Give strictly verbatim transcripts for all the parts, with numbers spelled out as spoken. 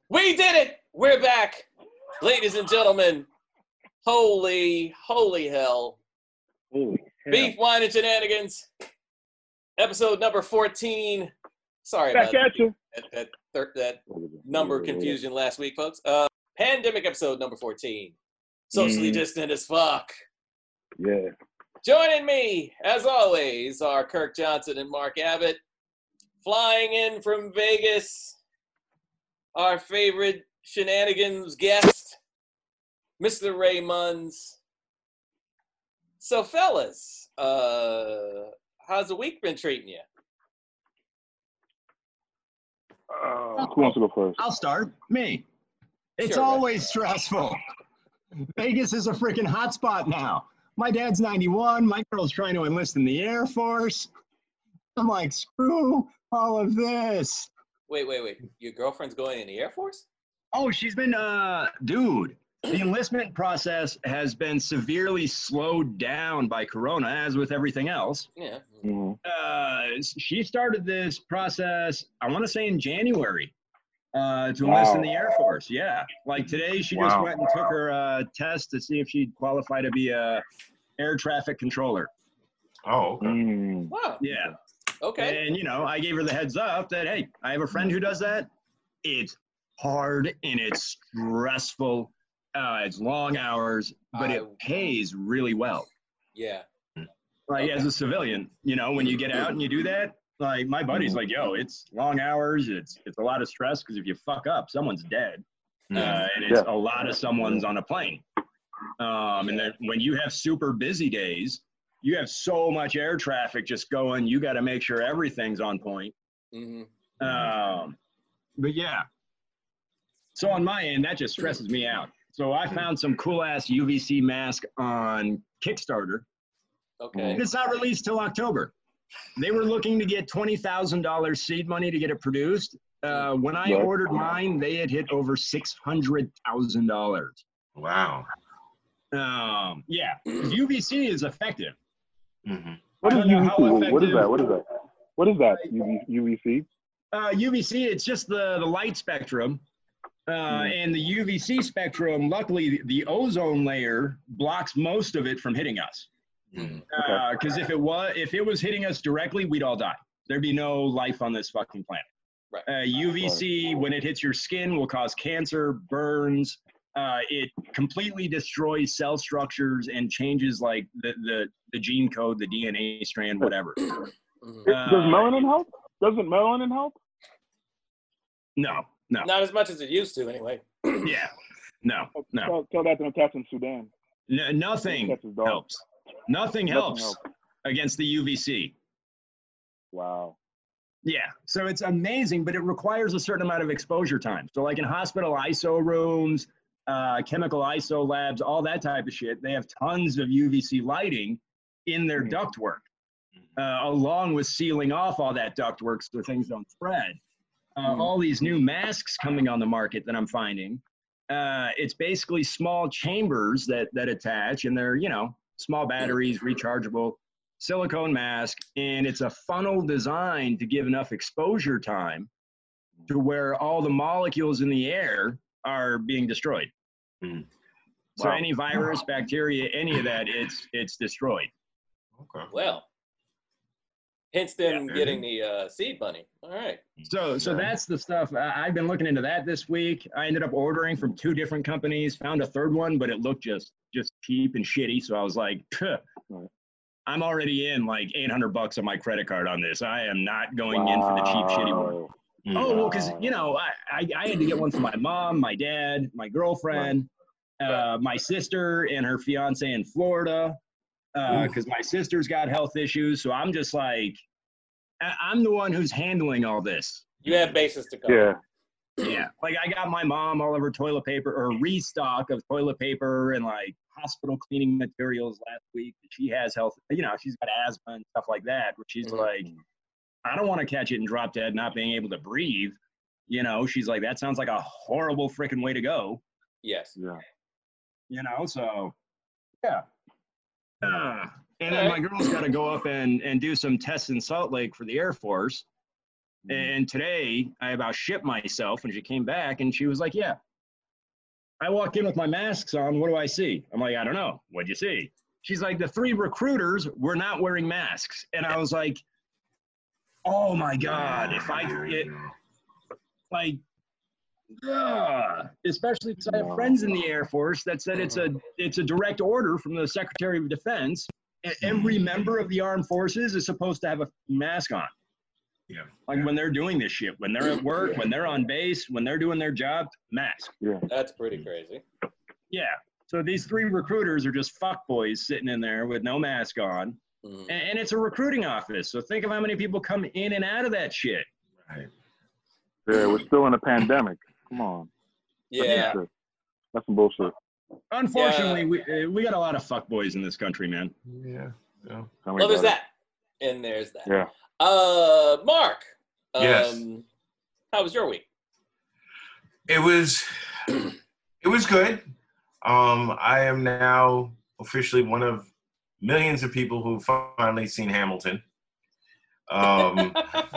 We did it! We're back, ladies and gentlemen. Holy, holy hell. Holy hell. Beef, Wine, and Shenanigans, episode number fourteen. Sorry Back about at you. that, that, that, that number confusion last week, folks. Uh, pandemic episode number fourteen. Socially Mm. distant as fuck. Yeah. Joining me, as always, are Kirk Johnson and Mark Abbott. Flying in from Vegas, our favorite Shenanigans guest, Mister Ray Munns. So, fellas, uh, how's the week been treating you? Uh, who wants to go first? I'll start. Me. It's Sure, always stressful. Vegas is a freaking hotspot now. My dad's ninety-one. My girl's trying to enlist in the Air Force. I'm like, screw all of this. Wait, wait, wait. Your girlfriend's going in the Air Force? Oh, she's been, uh, dude, the enlistment process has been severely slowed down by Corona, as with everything else. Yeah. Mm-hmm. Uh, she started this process, I want to say in January, uh, to enlist in Wow. the Air Force. Yeah. Like today, she just Wow. went and took her uh, test to see if she'd qualify to be a air traffic controller. Oh, okay. Mm. Wow. Yeah. Okay. And, you know, I gave her the heads up that, hey, I have a friend who does that. It's hard and it's stressful. Uh, it's long hours, but it I- pays really well. Yeah. Like Okay. as a civilian, you know, when you get out and you do that, like my buddy's like, yo, it's long hours. It's it's a lot of stress because if you fuck up, someone's dead. Uh, and it's Yeah. a lot of someone's on a plane. Um, and then when you have super busy days, you have so much air traffic just going, you got to make sure everything's on point. Mm-hmm. Um, but yeah. So on my end, that just stresses me out. So I found some cool ass U V C mask on Kickstarter. Okay. It's not released till October. They were looking to get twenty thousand dollars seed money to get it produced. Uh, when I Right. ordered mine, they had hit over six hundred thousand dollars. Wow. Um, yeah, U V C is effective. Mm-hmm. What I is don't know U V C? how What is effective- that? What is that? What is that? U V U V C? Uh, U V C, it's just the, the light spectrum. Uh, Mm. And the U V C spectrum, luckily, the, the ozone layer blocks most of it from hitting us. Mm-hmm. Because if it was if it was hitting us directly, we'd all die. There'd be no life on this fucking planet. Right. Uh, U V C, when it hits your skin, will cause cancer, burns. Uh, it completely destroys cell structures and changes like the, the, the gene code, the D N A strand, whatever. Mhm. It- Uh, Does melanin help? Doesn't melanin help? No, no, Not as much as it used to, anyway. yeah, no, no. Tell, tell that to Natasha in Sudan. N- nothing Catches dogs. helps. Nothing Nothing helps helps. against the U V C. Wow. Yeah, so it's amazing, but it requires a certain amount of exposure time. So like in hospital I S O rooms, uh, chemical I S O labs, all that type of shit, they have tons of U V C lighting in their Mhm. ductwork, uh, along with sealing off all that ductwork so things don't spread. Uh, Mhm. All these new masks coming on the market that I'm finding, uh, it's basically small chambers that that attach, and they're, you know, small batteries, rechargeable, silicone mask, and it's a funnel designed to give enough exposure time to where all the molecules in the air are being destroyed. Mm. So Wow. any virus, bacteria, any of that, it's it's destroyed. Okay. Well, hence them Yeah. getting the uh, seed money. All right. So so Yeah. that's the stuff. I, I've been looking into that this week. I ended up ordering from two different companies, found a third one, but it looked just just cheap and shitty. So I was like, "Phew, Right. I'm already in like eight hundred bucks on my credit card on this. I am not going in for the cheap, shitty one." Wow. Mm. Oh, well, because, you know, I, I, I had to get one for my mom, my dad, my girlfriend, uh, my sister and her fiance in Florida, because my sister's got health issues. So I'm just like, I, I'm the one who's handling all this. You have bases to cover. Yeah. Yeah. Like I got my mom all of her toilet paper or restock of toilet paper and like hospital cleaning materials last week. She has health, you know, she's got asthma and stuff like that, but she's Mhm. like, I don't want to catch it and drop dead not being able to breathe. You know, she's like, that sounds like a horrible freaking way to go. Yes. Yeah. You know, so yeah. Uh, and then my girl's got to go up and, and do some tests in Salt Lake for the Air Force. And today I about shit myself when she came back and she was like, yeah. I walk in with my masks on. What do I see? I'm like, I don't know. What'd you see? She's like, the three recruiters were not wearing masks. And I was like, oh my God, if I get like, ugh. Especially because I have friends in the Air Force that said it's a it's a direct order from the Secretary of Defense. And every member of the armed forces is supposed to have a mask on. Yeah. Like when they're doing this shit, when they're at work, Yeah. when they're on base, when they're doing their job, mask. Yeah. That's pretty crazy. Yeah. So these three recruiters are just fuckboys sitting in there with no mask on. Mhm. And, and it's a recruiting office. So think of how many people come in and out of that shit. Right. Yeah, we're still in a pandemic. Come on. That's Yeah. some shit. That's some bullshit. Unfortunately, we uh, we got a lot of fuckboys in this country, man. Yeah. Yeah. Tell me Well, there's about that. And there's that. it. Yeah. Uh, Mark. Um, Yes. How was your week? It was it was good. Um, I am now officially one of millions of people who finally seen Hamilton. Um,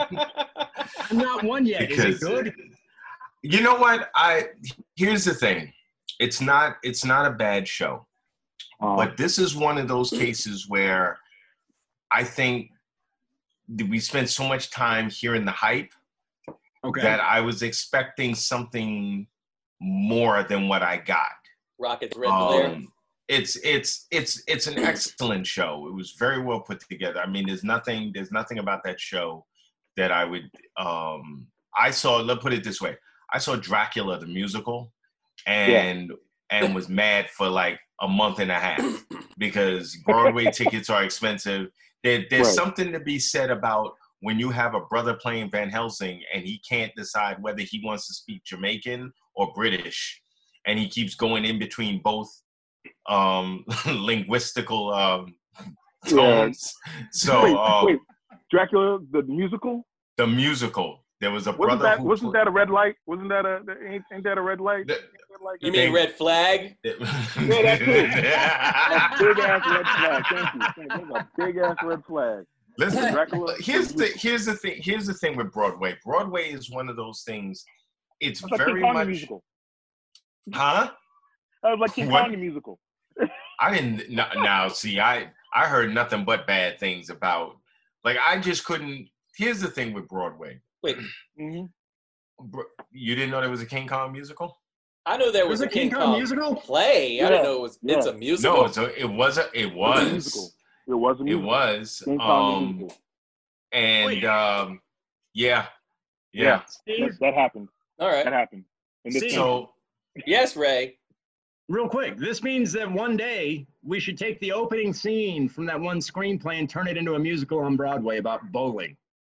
I'm not one yet. Is it because good? you know what? I here's the thing. It's not it's not a bad show. Um, But this is one of those cases where I think that we spent so much time hearing the hype Okay. that I was expecting something more than what I got. Rockets Red Glare. Um, it's it's it's it's an excellent show. It was very well put together. I mean, there's nothing there's nothing about that show that I would um I saw. Let's put it this way: I saw Dracula the musical, and and was mad for like a month and a half because Broadway tickets are expensive. There, there's Right. something to be said about when you have a brother playing Van Helsing and he can't decide whether he wants to speak Jamaican or British, and he keeps going in between both um, linguistical um, tones. So wait, um, wait. Dracula, the musical? the musical, there was a Wasn't brother that who wasn't pl- that a red light? Wasn't that a ain't, ain't that a red light? The- Red light? You mean Red Flag? Yeah, that too. A big ass red flag. Thank you. Thank you. That's a big ass red flag. Listen, Dracula. here's the here's the thing here's the thing with Broadway. Broadway is one of those things. It's It's like very King Kong the much, musical. huh? That was like King What? Kong the musical. I didn't no, now see. I I heard nothing but bad things about. Like I just couldn't. Here's the thing with Broadway. Wait, Mm-hmm. Bro- You didn't know there was a King Kong musical? I know there Was was a it King Kong musical? play. I Yeah, didn't know it was. It's yeah. a musical. No, it's a, it was a, it It was a was musical. It was a it musical. was King Kong the um musical. and Wait. um yeah yeah. Yeah. Steve, That, that happened. All That right. happened. In this See, country. So Yes, Ray. real quick, this means that one day we should take the opening scene from that one screenplay and turn it into a musical on Broadway about bowling.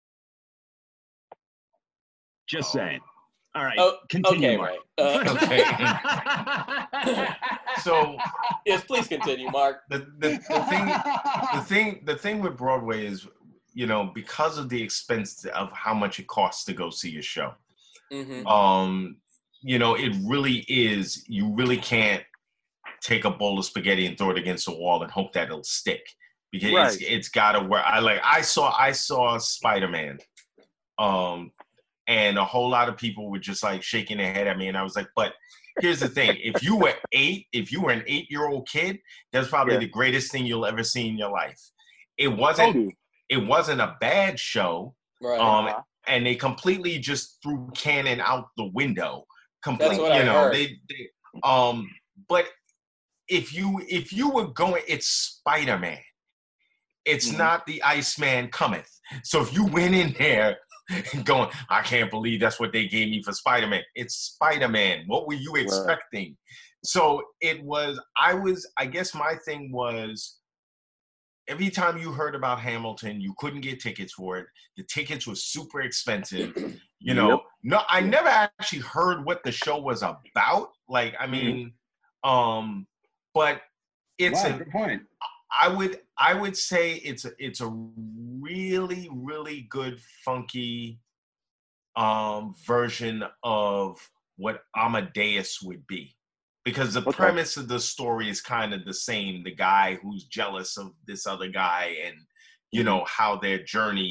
Just saying. All right, Oh, continue, okay, Mark. Ray. Uh, Okay. so yes, please continue, Mark. the, the the thing the thing the thing with Broadway is, you know, because of the expense of how much it costs to go see a show. Hmm. Um, you know, it really is. You really can't take a bowl of spaghetti and throw it against the wall and hope that it'll stick because it's, Right. it's got to work. I like. I saw. I saw Spider-Man, um, and a whole lot of people were just like shaking their head at me, and I was like, "But here's the thing: if you were eight, if you were an eight-year-old kid, that's probably Yeah. the greatest thing you'll ever see in your life." It Told wasn't. you. It wasn't a bad show. Right. Um, Uh-huh. and they completely just threw Canon out the window. Completely, what I you know. heard. They, they, um, but if you if you were going, it's Spider-Man. It's Mhm. not the Iceman cometh. So if you went in there going, I can't believe that's what they gave me for Spider-Man. It's Spider-Man. What were you Right. expecting? So it was. I was. I guess my thing was. Every time you heard about Hamilton, you couldn't get tickets for it. The tickets were super expensive. You know, Yep. no, I Yep. never actually heard what the show was about. Like, I mean, um, but it's Wow, a, good point. I would, I would say it's a, it's a really, really good, funky, um, version of what Amadeus would be. Because the Okay. premise of the story is kind of the same. The guy who's jealous of this other guy and, you Mhm. know, how their journey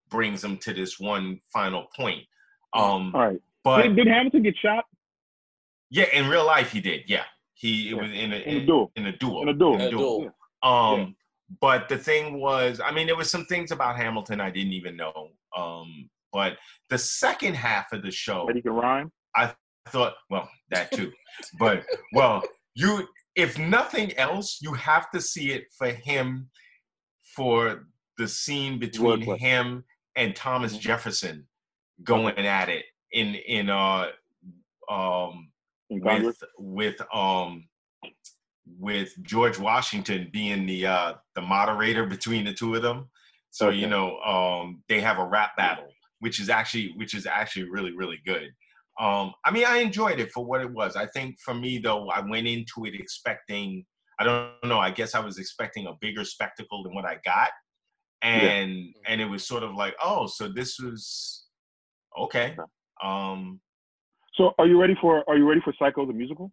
brings them to this one final point. Um, All right. but Did, did Hamilton get shot yeah, in real life he did. Yeah, he it Yeah. was in a, in a duel? in a duel. In a duel. In A a duel. duel. Um, Yeah. but the thing was, I mean, there was some things about Hamilton I didn't even know. Um, but the second half of the show, That he can rhyme? I thought, well, that too. But well, you if nothing else, you have to see it for him for the scene between Wordplay. him and Thomas Mhm. Jefferson going at it in in uh um In Congress? with with um with George Washington being the uh the moderator between the two of them. So Okay. you know, um they have a rap battle, which is actually which is actually really, really good. Um, I mean, I enjoyed it for what it was. I think for me though, I went into it expecting, I don't know, I guess I was expecting a bigger spectacle than what I got. And Yeah. and it was sort of like, oh, so this was okay. Um So are you ready for are you ready for Psycho the musical?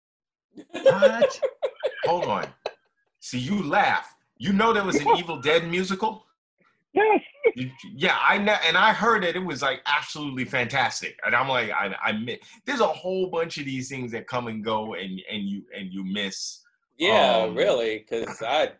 What? hold on. See, you laugh. You know there was an Evil Dead musical? Yes. You- yeah, I know, and I heard that it was like absolutely fantastic. And I'm like, I, I mi- there's a whole bunch of these things that come and go, and and you and you miss. Yeah, Um, really, because I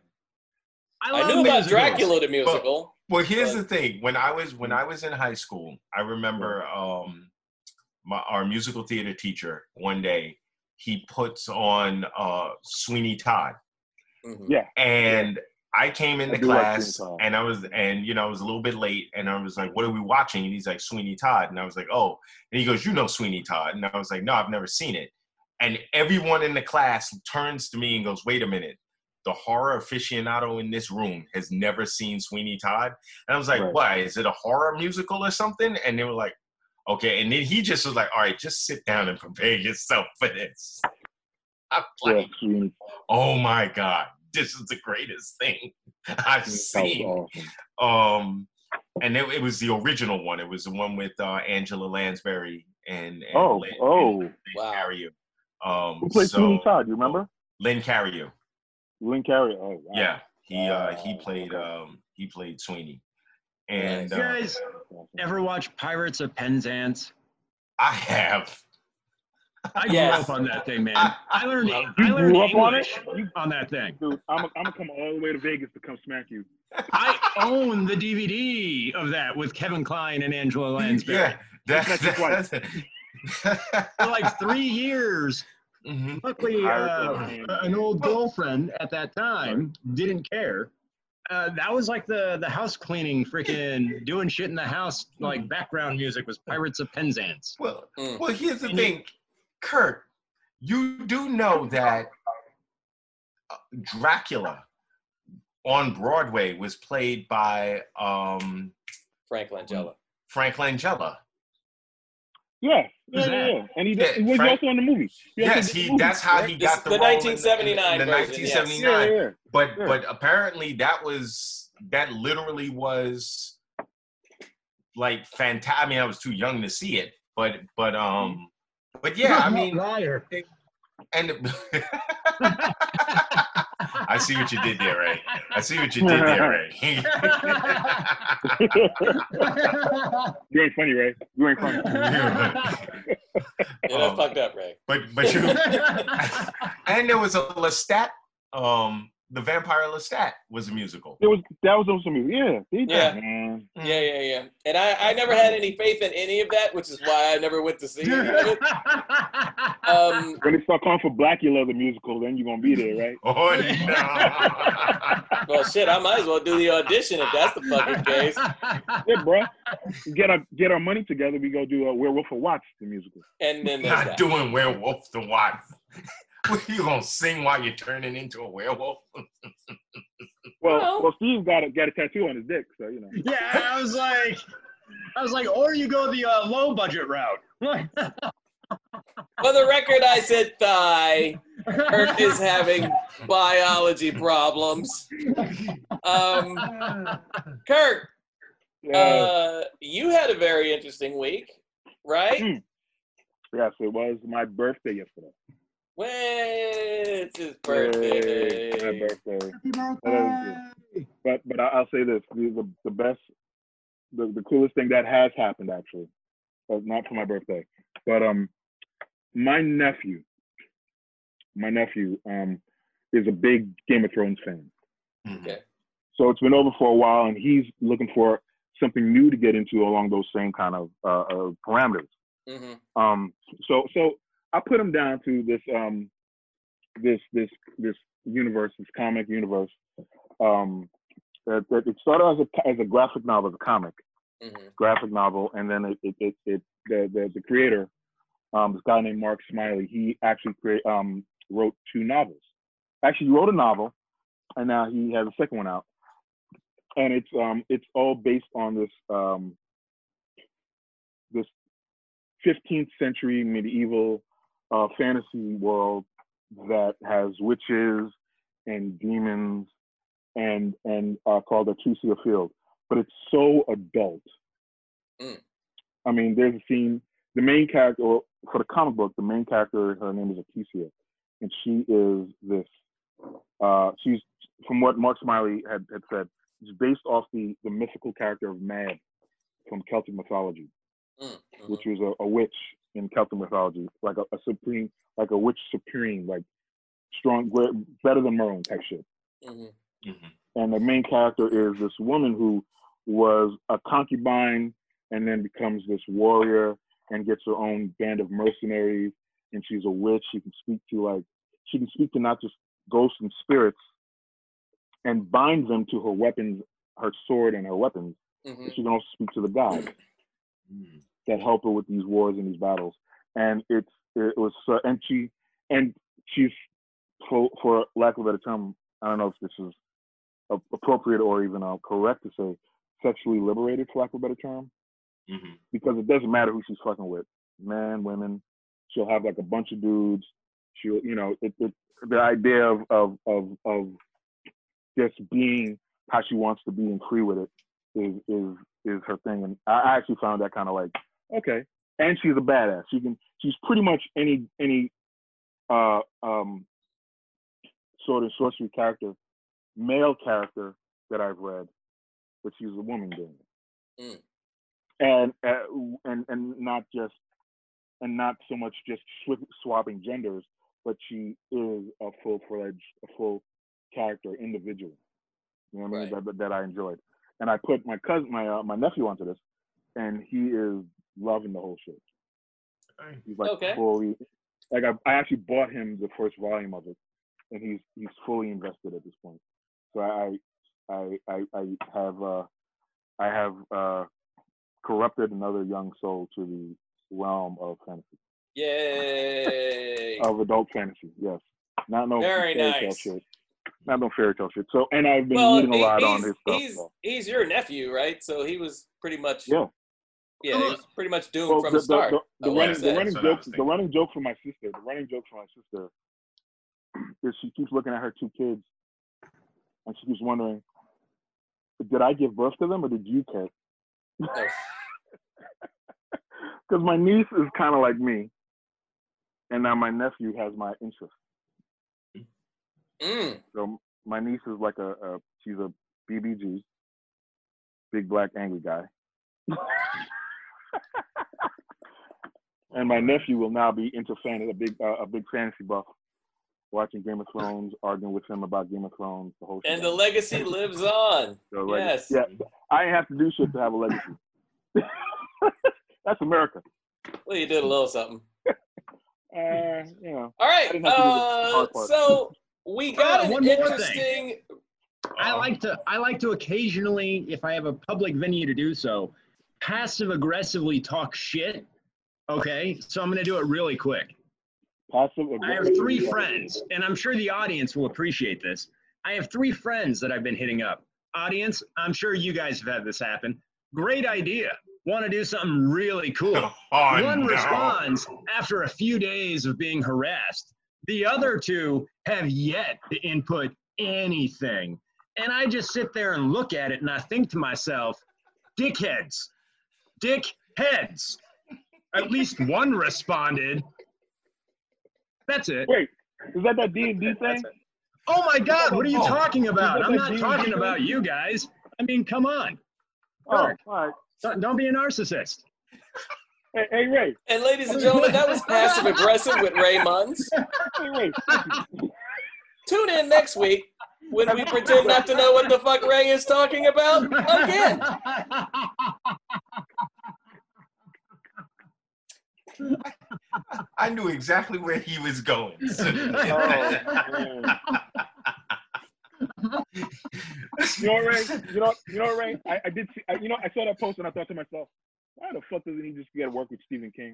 I, I love knew about musicals. Dracula the musical. Well, here's But- the thing. When I was when I was in high school, I remember um, my our musical theater teacher one day he puts on uh, Sweeney Todd. Mhm. Yeah. And I came in I the do like class Sweeney Todd. and I was, and you know, I was a little bit late and I was like, what are we watching? And he's like, Sweeney Todd. And I was like, oh, and he goes, you know Sweeney Todd. And I was like, no, I've never seen it. And everyone in the class turns to me and goes, wait a minute. The horror aficionado in this room has never seen Sweeney Todd. And I was like, Right. why? Is it a horror musical or something? And they were like, okay. And then he just was like, all right, just sit down and prepare yourself for this. I'm Yeah. like, Sweeney oh my God. This is the greatest thing I've Todd was seen. awesome. Um, and it, it was the original one. It was the one with uh, Angela Lansbury and, and Oh, Lynn, oh. Lynn Wow. Carrier. Um, Who played so, Sweeney Todd? You remember? Lynn Carrier. Lynn Carrier. Oh, wow. Yeah, he uh, he Wow, played okay. um, he played Sweeney. And Nice. You uh, guys ever watch Pirates of Penzance? I have. I grew Yes. up on that thing, man. I learned You I learned grew up on English it? You, on that thing. dude, I'm I'm gonna come all the way to Vegas to come smack you. I own the D V D of that with Kevin Kline and Angela Lansbury. Yeah, that, That's twice. that, For like three years. Mhm. Luckily, Pirates uh, of Penzance. an old girlfriend at that time didn't care. Uh, that was like the the house cleaning, freaking doing shit in the house. Like background music was Pirates of Penzance. Well, Mm. well, here's the And you- thing, Kurt. You do know that uh, Dracula on Broadway was played by um, Frank Langella. Frank Langella. Yeah, Who's yeah, yeah, that? yeah. And he, Yeah, he was Frank- also in the movie. He also Yes, did the he. movie, That's how right? he This got is the, the role in nineteen seventy-nine in the, in the version, yes. nineteen Yeah, seventy-nine. yeah, But yeah. but apparently that was that literally was like fantastic. I mean, I was too young to see it, but but um, but yeah, I mean, liar. and I see what you did there, Ray. I see what you did there, Ray. You ain't funny, Ray. You ain't funny. Yeah, that Um, fucked up, Ray. but but you and there was a Lestat, um, the Vampire Lestat was a musical. It was that was also movie. Yeah, he did, Yeah. man. Yeah, yeah, yeah. And I, I never had any faith in any of that, which is why I never went to see any of it. Um, When they start calling for Blackula the musical, then you're gonna be there, right? Oh no! well, shit, I might as well do the audition if that's the fucking case. Yeah, bro. Get our get our money together. We go do a Werewolf of Watts the musical. And then there's Not that. doing Werewolf the Watch. What, you gonna sing while you're turning into a werewolf? Well, Well- well, Steve got a got a tattoo on his dick, so you know. Yeah, I was like, I was like, or you go the uh, low budget route. For the record, I said thigh. Kirk is having biology problems. Um, Kirk, Yeah. uh, you had a very interesting week, right? Mm. Yes, it was my birthday yesterday. When it's his Yay, my birthday. birthday. That is good. But but I- I'll say this: the the, the best the, the coolest thing that has happened actually, uh, not for my birthday, but um, my nephew, my nephew um, is a big Game of Thrones fan. Okay. So it's been over for a while, and he's looking for something new to get into along those same kind of uh, uh, parameters. Mm-hmm. Um, so so I put him down to this um, this this this universe, this comic universe. Um, that, that it started as a as a graphic novel, as a comic Mm-hmm. graphic novel, and then it it it, it the, the the creator, um, this guy named Mark Smiley, he actually create um wrote two novels. Actually, he wrote a novel, and now he has a second one out, and it's um it's all based on this um this fifteenth century medieval uh, fantasy world that has witches and demons and and uh, called Atusia Field, but it's so adult. Mm. I mean, there's a scene. The main character, or for the comic book, the main character, her name is Atusia, and she is this. Uh, she's from what Mark Smiley had, had said. It's based off the the mythical character of Mad from Celtic mythology, Mm-hmm. which was a, a witch in Celtic mythology, like a, a supreme, like a witch supreme, like strong, great, better than Merlin type shit. Mm-hmm. Mm-hmm. And the main character is this woman who was a concubine and then becomes this warrior and gets her own band of mercenaries. And she's a witch. She can speak to like, she can speak to not just ghosts and spirits and bind them to her weapons, her sword and her weapons. Mm-hmm. But she can also speak to the gods Mm-hmm. that help her with these wars and these battles. And it's, it was, uh, and she, and she's, for, for lack of a better term, I don't know if this is appropriate or even uh, correct to say, sexually liberated, for lack of a better term, Mm-hmm. because it doesn't matter who she's fucking with, men, women. She'll have like a bunch of dudes. She'll, you know, it, it, the idea of, of of of just being how she wants to be and free with it is is is her thing. And I actually found that kind of like, okay. And she's a badass. She can. She's pretty much any any uh um sort of sorcery character, male character that I've read, but she's a woman doing it. Mm. And uh, and and not just and not so much just sw- swapping genders, but she is a full-fledged, a full character individual. You know what I mean? Right. That, that I enjoyed, and I put my cousin, my uh, my nephew onto this, and he is loving the whole shit. He's like Okay. fully, like I, I actually bought him the first volume of it, and he's he's fully invested at this point. So I I I, I have uh, I have uh, corrupted another young soul to the realm of fantasy. Yay! Of adult fantasy, yes. Not no Very fairy tale nice. shit. Not no fairy tale shit. So, and I've been Well, reading a he- lot on he's his stuff. he's so. he's your nephew, right? So he was pretty much Yeah. yeah, he was pretty much doomed Well, from the, the start. the, the, I the wanna running, say. the running That's what I joke, was the thinking. running joke for my sister, the running joke for my sister is she keeps looking at her two kids, and she keeps wondering, did I give birth to them or did you, Kurt? Oh, Because my niece is kind of like me, and now my nephew has my interest. mm. So my niece is like a, a she's a B B G, big black angry guy. And my nephew will now be into fan a big uh, a big fantasy buff, watching Game of Thrones, arguing with him about Game of Thrones, the whole. And shit. the legacy lives on. So, like, Yes. yeah, I ain't have to do shit to have a legacy. That's America. Well, you did a little something. Uh, you know. All right. I didn't have to do the Uh, hard part. so we got Uh, an one more thing. interesting. I like to I like to occasionally, if I have a public venue to do so, passive aggressively talk shit. Okay, so I'm gonna do it really quick. Passive I have three friends, and I'm sure the audience will appreciate this. I have three friends that I've been hitting up. Audience, I'm sure you guys have had this happen. Great idea. Want to do something really cool. Oh, One no. responds after a few days of being harassed. The other two have yet to input anything. And I just sit there and look at it and I think to myself, dickheads, dickheads. At least one responded. That's it. Wait, is that that D and D thing? Oh my God, what are you Oh. talking about? Is that I'm that not D and D talking thing? about you guys. I mean, come on. Oh, Kirk, all right. don't, don't be a narcissist. Hey, hey, Ray. And ladies and gentlemen, that was Passive Aggressive with Ray Munns. Hey, Ray. Tune in next week when we pretend not to know what the fuck Ray is talking about again. I knew exactly where he was going. Oh, man. You know what, Ray? You know, you know what, Ray? I, I did see, I, you know, I saw that post and I thought to myself, why the fuck doesn't he just get to work with Stephen King?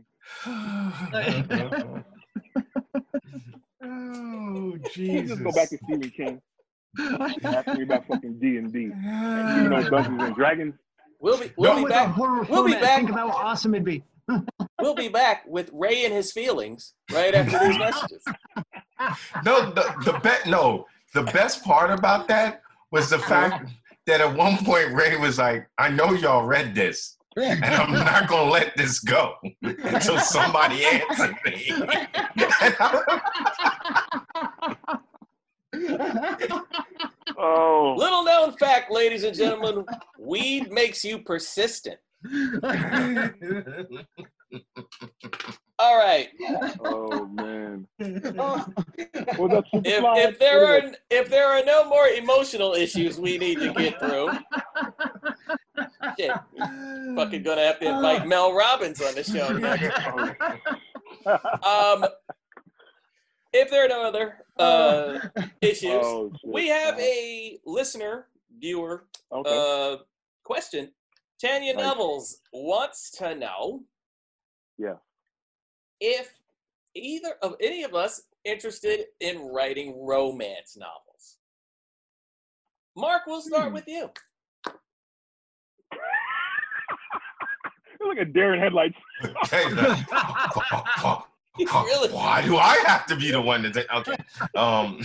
Oh, Let's Jesus. just go back to Stephen King. Ask me about fucking D and D. You know, Dungeons and Dragons. We'll be we'll Go be with back. a horror We'll be format. back. Think of how awesome it'd be. We'll be back with Ray and his feelings right after these messages. No, the, the be- no, the best part about that was the fact that at one point Ray was like, I know y'all read this, and I'm not going to let this go until somebody answers me. Oh. Little known fact, ladies and gentlemen, weed makes you persistent. All right. Oh man. Oh. Well, that's super If, fly. if there What are is it? if there are no more emotional issues we need to get through, shit, fucking gonna have to invite Mel Robbins on the show next. Um, if there are no other uh, issues, Oh, shit. we have a listener viewer Okay. uh, question. Tanya Nice. Nevels wants to know Yeah. if either of any of us interested in writing romance novels. Mark, we'll start Hmm. with you. You're like a deer in headlights. Really? Why do I have to be the one to take? Okay. Um,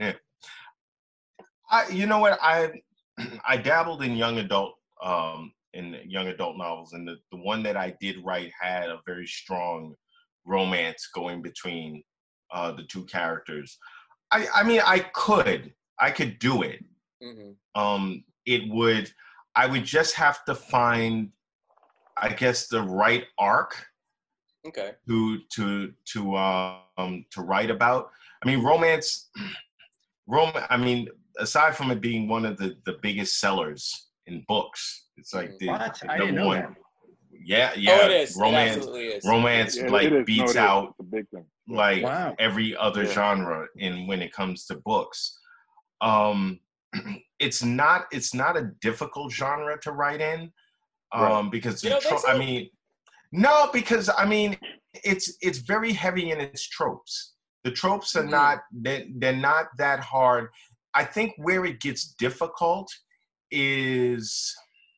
I, you know what? I I dabbled in young adult um, in young adult novels, and the, the one that I did write had a very strong romance going between uh, the two characters. I I mean, I could I could do it. Mm-hmm. Um, it would I would just have to find, I guess, the right arc Okay. to to to um to write about. I mean, romance, rom. I mean, aside from it being one of the the biggest sellers in books, it's like the, What? the I didn't number know one. that. Yeah, yeah. Oh, it is. Romance, It absolutely is. romance, Yeah, it- like it is. beats no, it is. out It's a big thing. like Wow. every other Yeah. genre in when it comes to books. Um, it's not it's not a difficult genre to write in, um, Right. because You the don't think tro- I so? mean, no, because I mean, it's it's very heavy in its tropes. The tropes are Mhm. not they they're not that hard. I think where it gets difficult is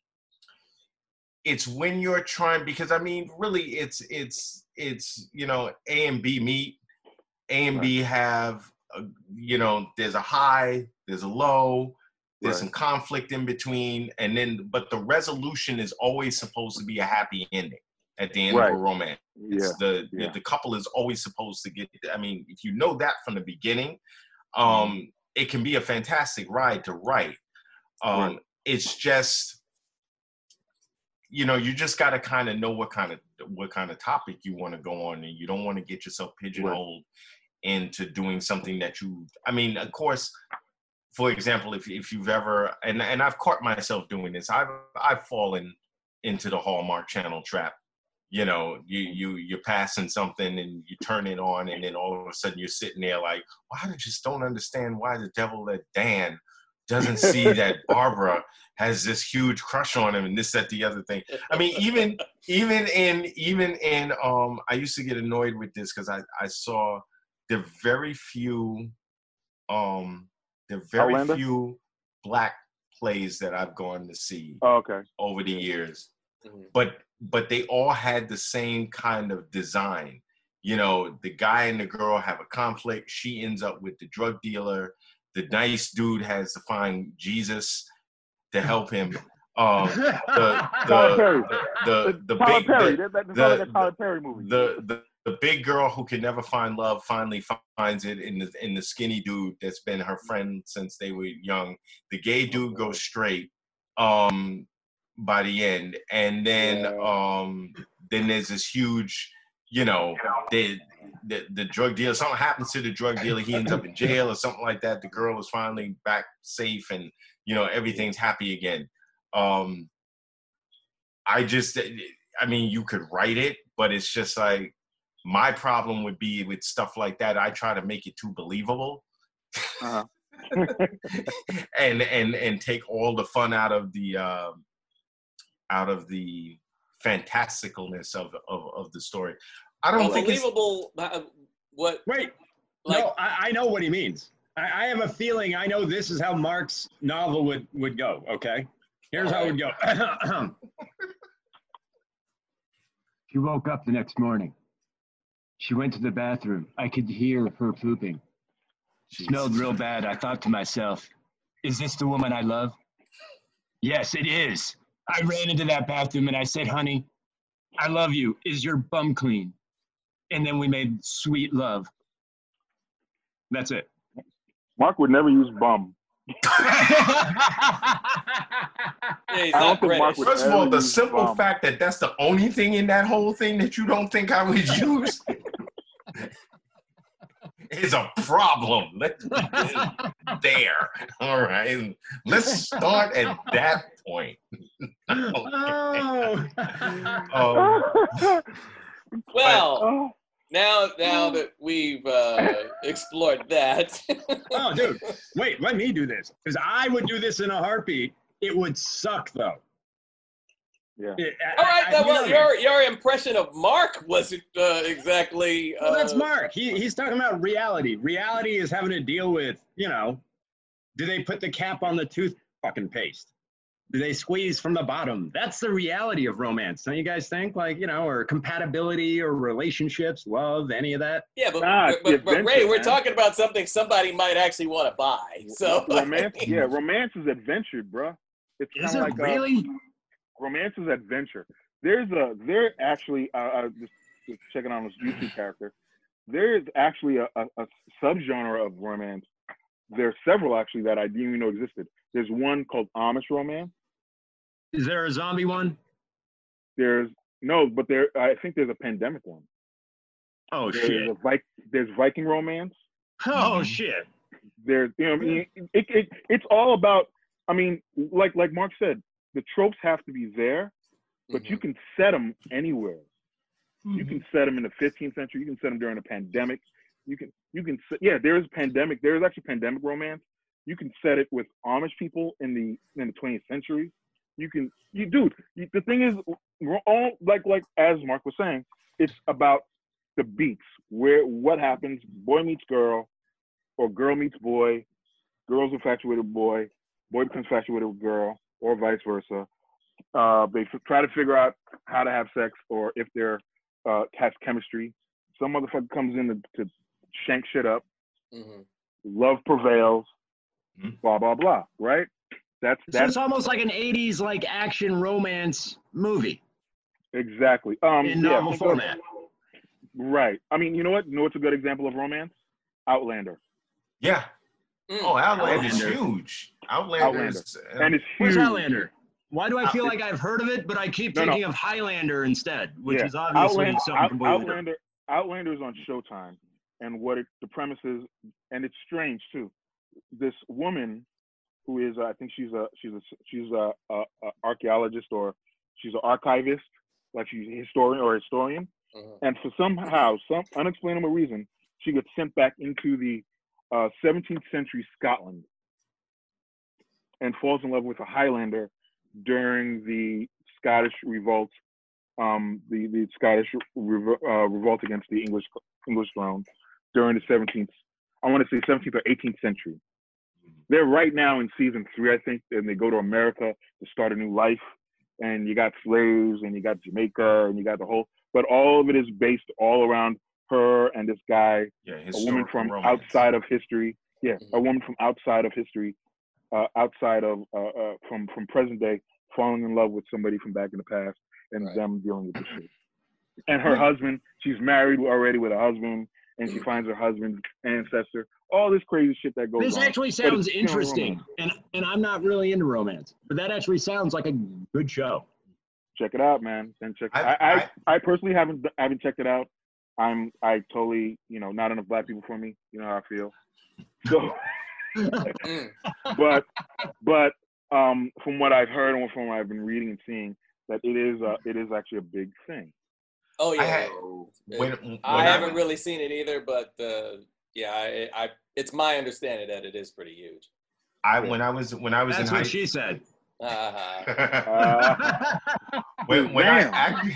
it's when you're trying, because I mean, really, it's it's it's you know, A and B meet. A and B have a, you know, there's a high, there's a low, there's Right. some conflict in between, and then but the resolution is always supposed to be a happy ending at the end Right. of a romance. Yeah. The, yeah. the the couple is always supposed to get. I mean, if you know that from the beginning, um, it can be a fantastic ride to write. Um, Right. It's just, you know, you just got to kind of know what kind of what kind of topic you want to go on, and you don't want to get yourself pigeonholed into doing something that you. I mean, of course, for example, if if you've ever and and I've caught myself doing this, I've I've fallen into the Hallmark Channel trap. You know, you you you're passing something and you turn it on, and then all of a sudden you're sitting there like, well, I just don't understand why the devil that Dan doesn't see that Barbara has this huge crush on him and this, that, the other thing. I mean, even even in even in um, I used to get annoyed with this because I I saw the very few um the very Outlander? few black plays that I've gone to see Oh, okay. over the years, Mhm. but but they all had the same kind of design. You know, the guy and the girl have a conflict. She ends up with the drug dealer. The nice dude has to find Jesus to help him. Um, the Tyler the Perry. the the, the Tyler big Perry. the, that, that, that the- sounds like a Tyler Perry movie. the, the the big girl who can never find love finally finds it in the in the skinny dude that's been her friend since they were young. The gay dude goes straight. Um, by the end, and then Yeah. um then there's this huge, you know, the, the the drug dealer, something happens to the drug dealer, he ends up in jail or something like that. The girl is finally back safe, and you know everything's happy again. um I just, I mean, you could write it, but it's just like, my problem would be with stuff like that, I try to make it too believable. Uh-huh. and and and take all the fun out of the uh, out of the fantasticalness of, of of the story. I don't Well, think it's, believable. Uh, what? Wait, Like, no, I, I know what he means. I, I have a feeling I know this is how Mark's novel would, would go, okay? Here's how it would go. She woke up the next morning. She went to the bathroom. I could hear her pooping. She smelled real bad. I thought to myself, is this the woman I love? Yes, it is. I ran into that bathroom and I said, honey, I love you. Is your bum clean? And then we made sweet love. That's it. Mark would never use bum. yeah, he's I not don't think Mark British. would- first of all, the use simple bum. fact that that's the only thing in that whole thing that you don't think I would use is a problem. Let's begin there. All right. Let's start at that point. Oh. Um, Well, Oh, now now that we've uh, explored that, Oh, dude, wait, let me do this. Because I would do this in a heartbeat. It would suck, though. yeah. It- I- all right. I- Now, you well, know your your impression of Mark wasn't uh, exactly. Uh, Well, that's Mark. He, he's talking about reality. Reality is having to deal with, you know, do they put the cap on the tooth fucking paste? Do they squeeze from the bottom? That's the reality of romance. Don't you guys think? Like, you know, or compatibility or relationships, love, any of that? Yeah, but, Nah, but, it's the but, but Ray, adventure, we're man. talking about something somebody might actually want to buy. So Romance, yeah, romance is adventure, bruh. It's Is kind it of like really? Uh, romance is adventure. There's a there actually uh, uh just, just checking on this YouTube character. There is actually a, a, a subgenre of romance. There's several actually that I didn't even know existed. There's one called Amish romance. Is there a zombie one? There's no, but there I think there's a pandemic one. Oh, There's shit. a Vi- there's Viking romance. Oh, Mhm. shit. There's you know I mean, it, it it's all about. I mean, like like Mark said, the tropes have to be there, but you can set them anywhere. You can set them in the fifteenth century. You can set them during a pandemic. You can you can set, yeah. There is pandemic. There is actually pandemic romance. You can set it with Amish people in the in the twentieth century. You can you dude. You, the thing is, we're all like like as Mark was saying, it's about the beats where what happens. Boy meets girl, or girl meets boy. Girl's infatuated with boy. Boy becomes infatuated with girl, or vice versa. Uh, they f- try to figure out how to have sex, or if they're uh, has chemistry. Some motherfucker comes in to, to shank shit up. hmm Love prevails. Mhm. Blah blah blah. Right? That's So that's it's almost like an eighties like action romance movie exactly. Um, in yeah, novel think of- format. right. I mean, you know what? You know what's a good example of romance? Outlander. yeah. Mm. Oh, Outlander's Outlander. huge. Outlander's, uh, And it's Where's huge. Highlander? Why do I feel Out- like I've heard of it, but I keep No, no. thinking of Highlander instead, which Yeah. is obviously Outlander, something Out- completely different. Outlander, Outlander is on Showtime, and what it, the premise is, and it's strange too. This woman, who is, uh, I think she's a she's a she's a, a, a archaeologist, or she's an archivist, like she's a historian or historian, Mhm. and for somehow some unexplainable reason, she gets sent back into the uh, seventeenth century Scotland, and falls in love with a Highlander during the Scottish revolt, um, the the Scottish revo- uh, revolt against the English English throne during the seventeenth. I want to say seventeenth or eighteenth century. They're right now in season three, I think, and they go to America to start a new life. And you got slaves, and you got Jamaica, and you got the whole. But all of it is based all around her and this guy, yeah, a woman historical from romance. outside of history. Yeah, a Mhm. woman from outside of history, uh, outside of uh, uh, from from present day, falling in love with somebody from back in the past, and Right. them dealing with the shit. And her husband, she's married already with a husband, and she finds her husband's ancestor. all this crazy shit that goes This on. actually but sounds it's, you know, interesting, romance. and and I'm not really into romance, but that actually sounds like a good show. Check it out, man. Then check. I- I, I, I- I personally haven't haven't checked it out. I'm I totally, you know, not enough black people for me. You know how I feel. So, Mm. but but um, from what I've heard and from what I've been reading and seeing, that it is uh, it is actually a big thing. Oh yeah. I had- So, when, it- when I haven't was- really seen it either, but uh, yeah, I, I it's my understanding that it is pretty huge. I when I was when I was That's in what high she said. Uh, Uh, when, when I Damn. actually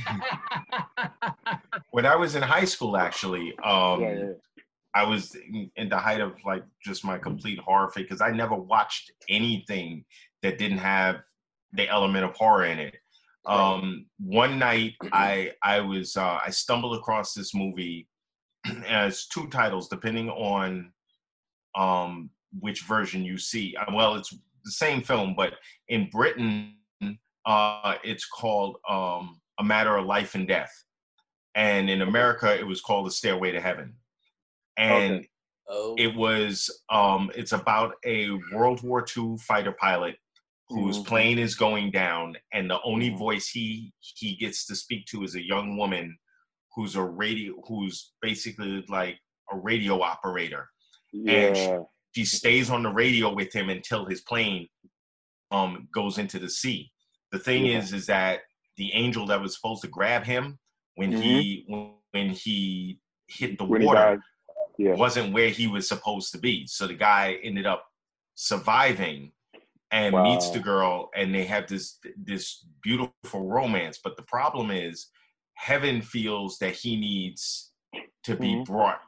when I was in high school, actually, um, yeah, yeah. I was in, in the height of like just my complete horror fate because I never watched anything that didn't have the element of horror in it. Um, one night, I I was uh, I stumbled across this movie as two titles depending on um, which version you see. Uh, Well, it's the same film, but in Britain, uh, it's called um, A Matter of Life and Death, and in America, it was called A Stairway to Heaven. And Okay. oh. it was um, it's about a World War Two fighter pilot whose Mhm. plane is going down, and the only Mhm. voice he he gets to speak to is a young woman who's a radio who's basically like a radio operator. And she, Yeah. she stays on the radio with him until his plane um goes into the sea. The thing Yeah. is is that the angel that was supposed to grab him when he when he hit the When he water died. Yeah. wasn't where he was supposed to be. So the guy ended up surviving and Wow. meets the girl, and they have this this beautiful romance. But the problem is, Heaven feels that he needs to be Mhm. brought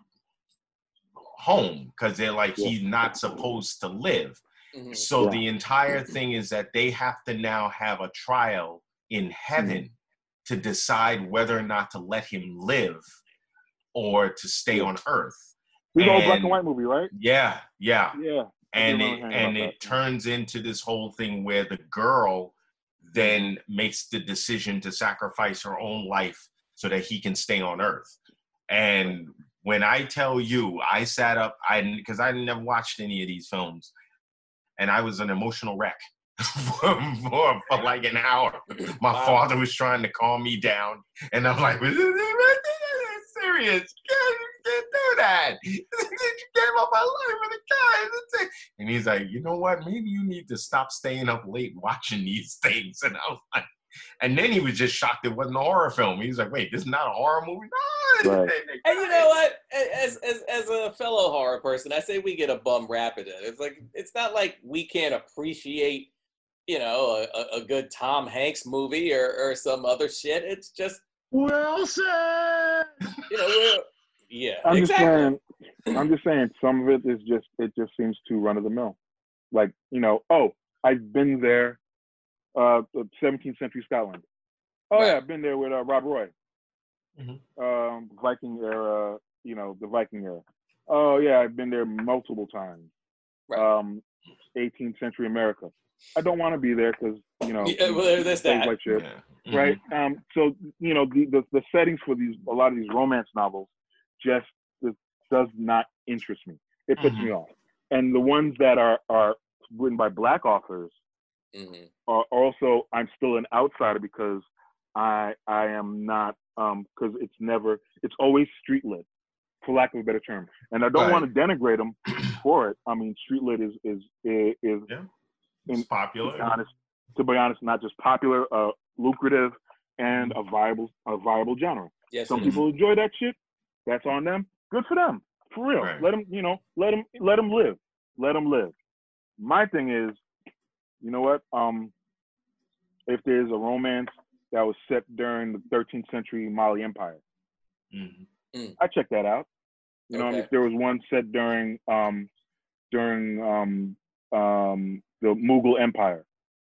home because they're like Yeah. he's not supposed to live. Mhm. So Yeah. the entire thing is that they have to now have a trial in heaven Mm-hmm. to decide whether or not to let him live or to stay Yeah. on Earth. This is all black and And- white movie, right? Yeah, yeah. Yeah. I do And remember it hearing and about it that. turns into this whole thing where the girl then makes the decision to sacrifice her own life so that he can stay on Earth. And when I tell you, I sat up, I because I never watched any of these films, and I was an emotional wreck for, for, for like an hour. My Wow. father was trying to calm me down, and I'm like, "This is serious. You can't, you can't do that. You gave up my life for the guy." And he's like, "You know what? Maybe you need to stop staying up late watching these things." And I was like, and then he was just shocked it wasn't a horror film. He was like, "Wait, this is not a horror movie?" No. Right. And you know what? As as as a fellow horror person, I say we get a bum rap at it. It's like it's not like we can't appreciate, you know, a, a good Tom Hanks movie or, or some other shit. It's just, Well said. you know, we're, yeah, I'm exactly. just saying. I'm just saying. Some of it is just. It just seems too run of the mill. Like, you know. Oh, I've been there. Uh, seventeenth century Scotland. Oh Right. yeah, I've been there with uh, Rob Roy. Mhm. Um, Viking era. You know, the Viking era. Oh yeah, I've been there multiple times. Right. Um, eighteenth century America. I don't want to be there because you know. Yeah, well, there's things that. like shit. Yeah. Right. Um, so you know the, the the settings for these a lot of these romance novels just, just does not interest me. It puts Mhm. me off. And the ones that are are written by black authors Mhm. are also I'm still an outsider because I I am not um because it's never it's always street lit, for lack of a better term. And I don't Right. want to denigrate them for it. I mean, street lit is is is, is Yeah. in- It's popular. to be honest, to be honest, not just popular, uh, lucrative, and a viable, a viable genre. Yes, Some it is. people enjoy that shit. That's on them. Good for them. For real. Right. Let them, you know, let them, let them live. Let them live. My thing is, you know what? Um, if there's a romance that was set during the thirteenth century Mali Empire, Mhm. I check that out. You know, Okay. if there was one set during um, during um, um, the Mughal Empire,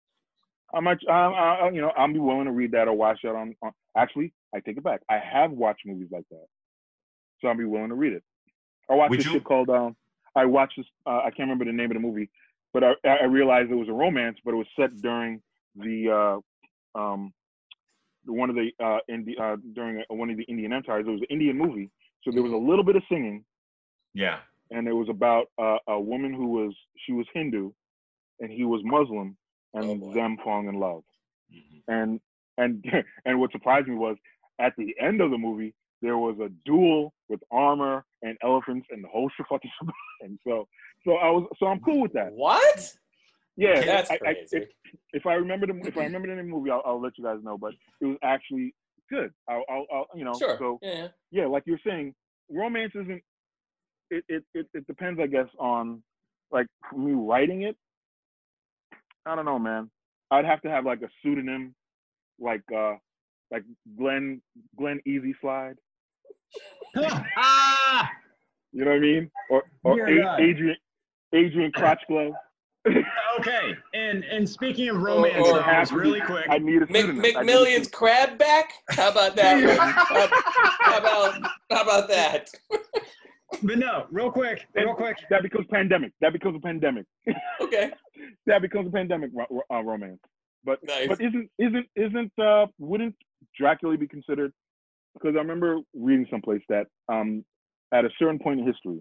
I might, I, I, you know, I'll be willing to read that or watch that on, on. Actually, I take it back. I have watched movies like that, so I'll be willing to read it. I watched Would this you- shit called. Um, I watched this. Uh, I can't remember the name of the movie, but I, I realized it was a romance, but it was set during the uh, um, one of the uh, Indi- uh, during one of the Indian empires. It was an Indian movie, so there was a little bit of singing. Yeah. and it was about uh, a woman who was she was Hindu, and he was Muslim, and Oh, them falling in love. Mm-hmm. And and and what surprised me was at the end of the movie there was a duel with armor and elephants and the whole shit. And so so I was so I'm cool with that. What? Yeah, That's I, I, crazy. if, if I remember the if I remember the movie, I'll, I'll let you guys know. But it was actually good. I'll, I'll, I'll you know. Sure. So Yeah. yeah, like you're saying, romance isn't. It, it it it depends, I guess, on like me writing it. I don't know, man. I'd have to have like a pseudonym, like uh, like Glenn Glenn Easy Slide. Ah! You know what I mean? Or or Dear A- God. Adrian Adrian Crotch Glove. Okay, and and speaking of romance or- It has novels, to be- really quick. I need a Mc, pseudonym. I need a McMillion's crab back? How about that one? How, how about how about that? But no, real quick, real quick. That becomes pandemic. That becomes a pandemic. Okay. That becomes a pandemic ro- uh, romance. But Nice. but isn't isn't isn't uh wouldn't Dracula be considered? Because I remember reading someplace that um at a certain point in history,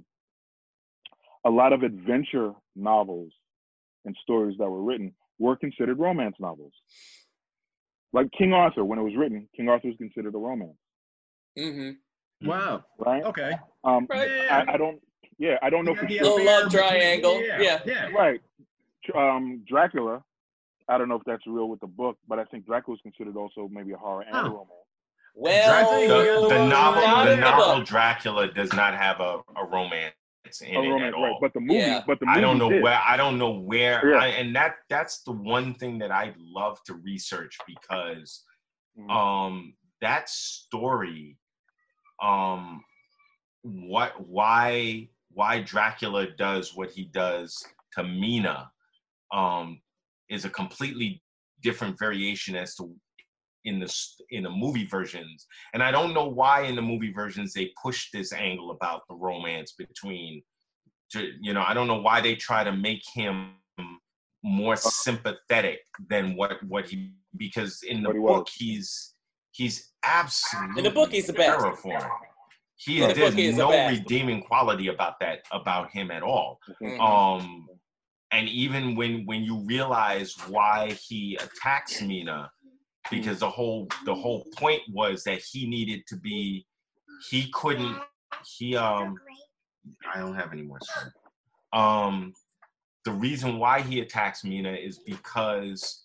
a lot of adventure novels and stories that were written were considered romance novels. Like King Arthur, when it was written, King Arthur was considered a romance, Mm-hmm. Wow. right? Okay. Um, Right. I, I don't. Yeah, I don't know. You got For the sure. Little affair love between- triangle, yeah. Yeah. Right. Um, Dracula. I don't know if that's real with the book, but I think Dracula is considered also maybe a horror and Huh. a romance. Well, the, the novel, not the in the novel book. Dracula does not have a, a romance in A it romance, at right? all. But the movie, Yeah. but the movie I don't know did. where. I don't know where. Yeah. I, and that that's the one thing that I love to research because Mhm. um, that story, um, what why why Dracula does what he does to Mina, um, is a completely different variation as to in the in the movie versions, and I don't know why in the movie versions they push this angle about the romance between, to, you know, I don't know why they try to make him more sympathetic than what what he, because in the What he book was. he's he's absolutely In the book, he's a bastard. terrifying. He In the there's book, he is a no bastard. redeeming quality about that about him at all. Mhm. Um, and even when when you realize why he attacks Mina, because the whole the whole point was that he needed to be, he couldn't, he um I don't have any more stuff. Um, the reason why he attacks Mina is because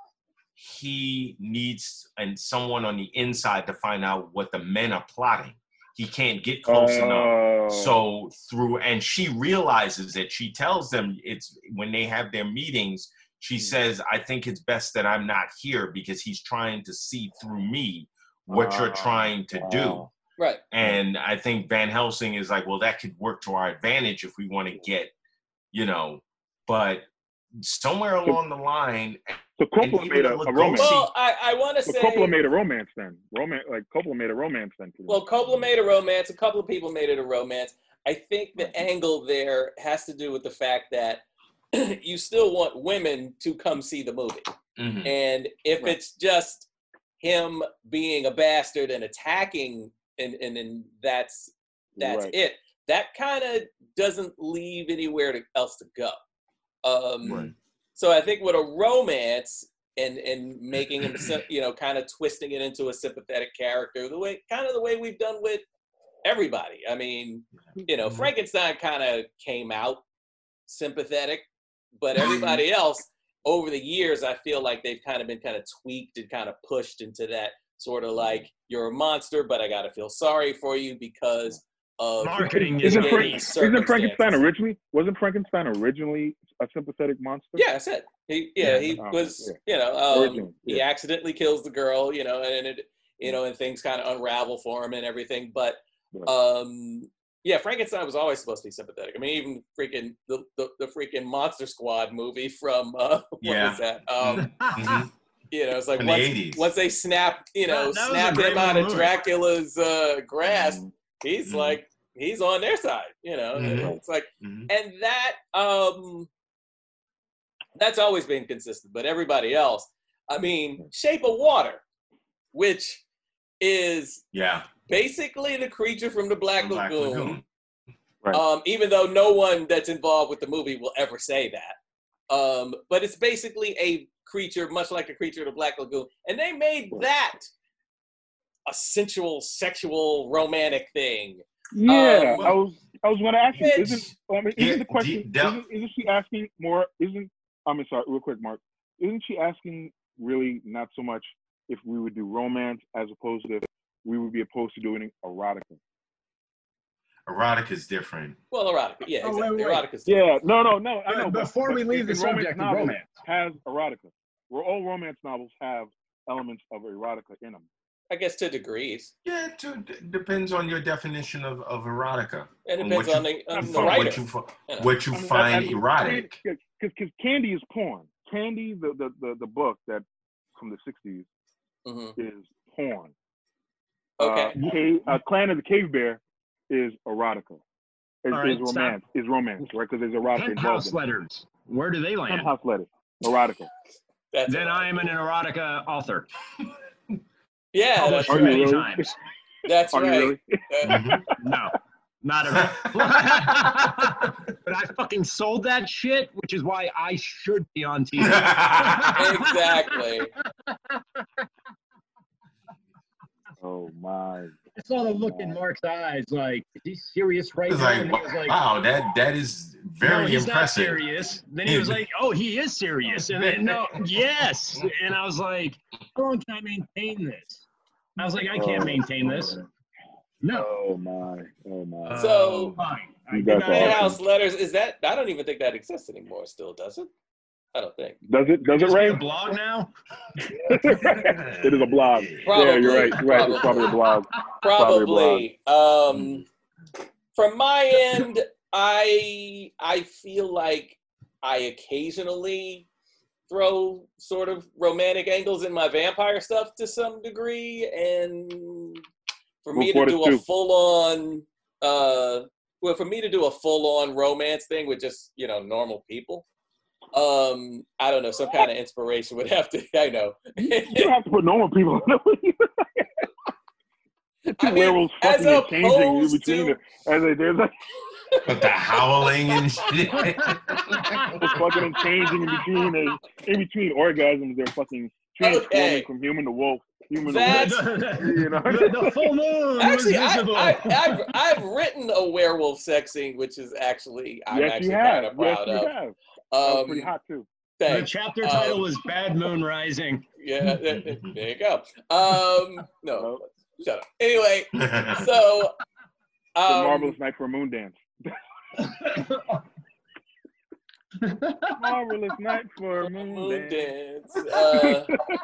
he needs and someone on the inside to find out what the men are plotting. He can't get close enough. Oh. So through, and she realizes it. She tells them, it's when they have their meetings, she says, I think it's best that I'm not here because he's trying to see through me what you're Ah, trying to do. wow. Right. And I think Van Helsing is like, well, that could work to our advantage if we want to get, you know, but somewhere along the line, So and Coppola even made a, the a romance. Lugosi- Well, I, I want to So say. Coppola made a romance then. Romance, like Coppola made a romance then. pretty Well, much. Coppola made a romance. A couple of people made it a romance. I think the Right. angle there has to do with the fact that you still want women to come see the movie. Mhm. And if Right. it's just him being a bastard and attacking, and and, and that's that's Right. it. That kind of doesn't leave anywhere to, else to go. Um, Right. So I think with a romance and and making him, you know, kind of twisting it into a sympathetic character, the way kind of the way we've done with everybody. I mean, you know, Mhm. Frankenstein kind of came out sympathetic, but everybody else over the years, I feel like they've kind of been kind of tweaked and kind of pushed into that sort of like, you're a monster, but I got to feel sorry for you because of Marketing is Isn't, many Frank, isn't circumstances. Frankenstein originally? Wasn't Frankenstein originally a sympathetic monster? Yeah, I said he. Yeah, Yeah. he Oh, was. yeah. You know, um, Originally, he yeah. accidentally kills the girl. You know, and it, you know, and things kind of unravel for him and everything. But, Right. um, yeah, Frankenstein was always supposed to be sympathetic. I mean, even freaking the the, the freaking Monster Squad movie from uh, what Yeah. was that? Um, Mhm. you know, it's like In the once eighties. once they snap, you know, That- that was a snap great him out little of movie. Dracula's uh, grasp. Mhm. He's Mhm. like he's on their side. You know, Mhm. it's like. Mhm. And that um that's always been consistent, but everybody else, I mean, Shape of Water, which is Yeah. basically the creature from the Black Black Lagoon, Lagoon. Right. Um, even though no one that's involved with the movie will ever say that. Um, but it's basically a creature, much like a creature of the Black Lagoon. And they made that a sensual, sexual, romantic thing. Yeah, Um, I was I was going to ask you. Which- Isn't I mean, Yeah, isn't the question? de- de- isn't, isn't she asking more? Isn't I mean, sorry, real quick, Mark. Isn't she asking really not so much if we would do romance as opposed to if we would be opposed to doing erotica? Erotic is different. Well, erotica, yeah, Oh, exactly. wait, wait. Erotica's Yeah, no, no, no. I But know. but- before but we leave in- the in subject of novels romance. has erotica. Where all romance novels have elements of erotica in them. I guess to degrees. Yeah, it to, d- depends on your definition of, of erotica. It On depends what on you- the, on the from writer. What you, fi- you know. what you I mean, find that- that- erotic. Because Candy is porn. Candy, the, the, the, the book that from the sixties Mhm. is porn. Okay. Uh, Cave, uh, Clan of the Cave Bear is erotica. Is, All right, is romance. Is romance, right? Because there's erotica involved Penthouse in it. letters. Where do they land? Penthouse letters. Erotica. That's Then erotica. I am an erotica author. Yeah, Published that's Are you many right. really? times. That's Are you right. really? Uh, Mhm. No, not at all. But I fucking sold that shit, which is why I should be on T V. exactly. Oh my. I saw the look in Mark's eyes, like, is he serious right It's now? like, And he was like, wow, that that is very no, he's impressive. not serious. Then he was like, oh, he is serious. And then, no, yes. And I was like, how long can I maintain this? I was like, I can't maintain this. No. Oh my. Oh my. So- Fine. I You did got not- that. Penthouse letters, is that, I don't even think that exists anymore still, does it? I don't think. Does it? Does it Just be a rain? blog now? It is a blog. Probably, Yeah, you're right. You're right. It's probably. probably a blog. Probably Probably. Um, from my end, I I feel like I occasionally throw sort of romantic angles in my vampire stuff to some degree, and for me to Report it do a too. full on, uh, well, for me to do a full on romance thing with just you know normal people, um, I don't know, some kind of inspiration would have to. I know. You don't have to put normal people in it. I Two mean, werewolves as fucking and changing in opposed between to- it. As they did, like, With the howling and shit. just fucking and changing in between. They, in between orgasms, they're fucking transforming Okay. from human to wolf. Human That's- to wolf. You know? the, the full moon Actually, was I, visible. I, I've, I've written a werewolf sex scene, which is actually I'm Yes, actually you kind have. of Yes, proud you of. have. That was Um, pretty hot too. the thanks. chapter Um, title was Bad Moon Rising. Yeah, there, there you go. Um, no, Nope. shut up. Anyway, so The um, marvelous night for a moon dance. Marvelous night for a moon, moon dance. dance. Uh,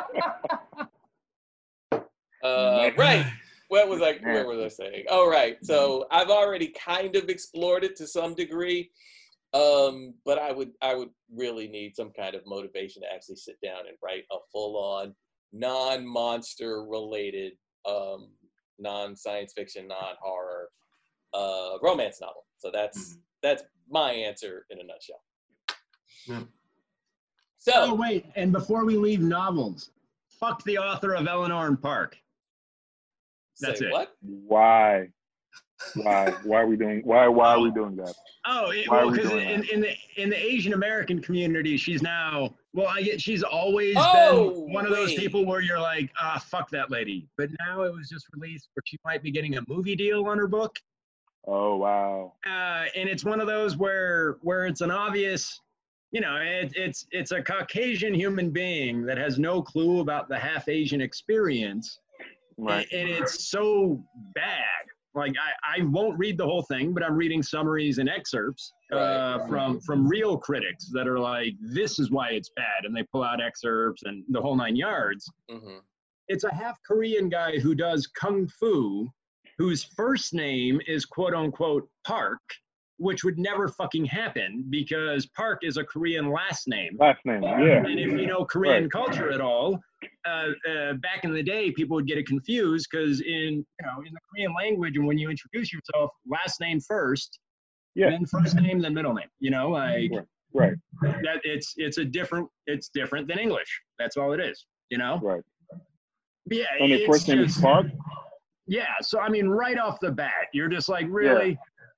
uh, right. What was I? What was I saying? Oh, right. So I've already kind of explored it to some degree, um, but I would I would really need some kind of motivation to actually sit down and write a full-on, non-monster related, um, non-science fiction, non-horror, uh, romance novel. So that's Mhm. that's my answer in a nutshell. Yeah. So Oh, wait. And before we leave novels, fuck the author of Eleanor and Park. That's say it. what? Why? Why? Why are we doing? Why? Why are we doing that? Oh, it, Why are well, we because doing in, that? in the in the Asian American community, she's now well, I get she's always Oh, been one of those wait. people where you're like, ah, fuck that lady. But now it was just released where she might be getting a movie deal on her book, Oh wow. uh, and it's one of those where where it's an obvious, you know, it, it's it's a Caucasian human being that has no clue about the half Asian experience. Right. And, and it's so bad. Like I, I won't read the whole thing, but I'm reading summaries and excerpts uh, Right. from from real critics that are like, this is why it's bad, and they pull out excerpts and the whole nine yards. hmm It's a half Korean guy who does kung fu, whose first name is quote unquote Park, which would never fucking happen because Park is a Korean last name. Last name. Yeah. And if you know Korean Right. culture at all, uh, uh, back in the day, people would get it confused because in you know in the Korean language, and when you introduce yourself, last name first, Yeah. then first name, then middle name. You know, like Right. that. It's it's a different. It's different than English. That's all it is. You know. Right. But yeah. And his it's first name is just- Park. Yeah. So I mean, right off the bat, you're just like, really.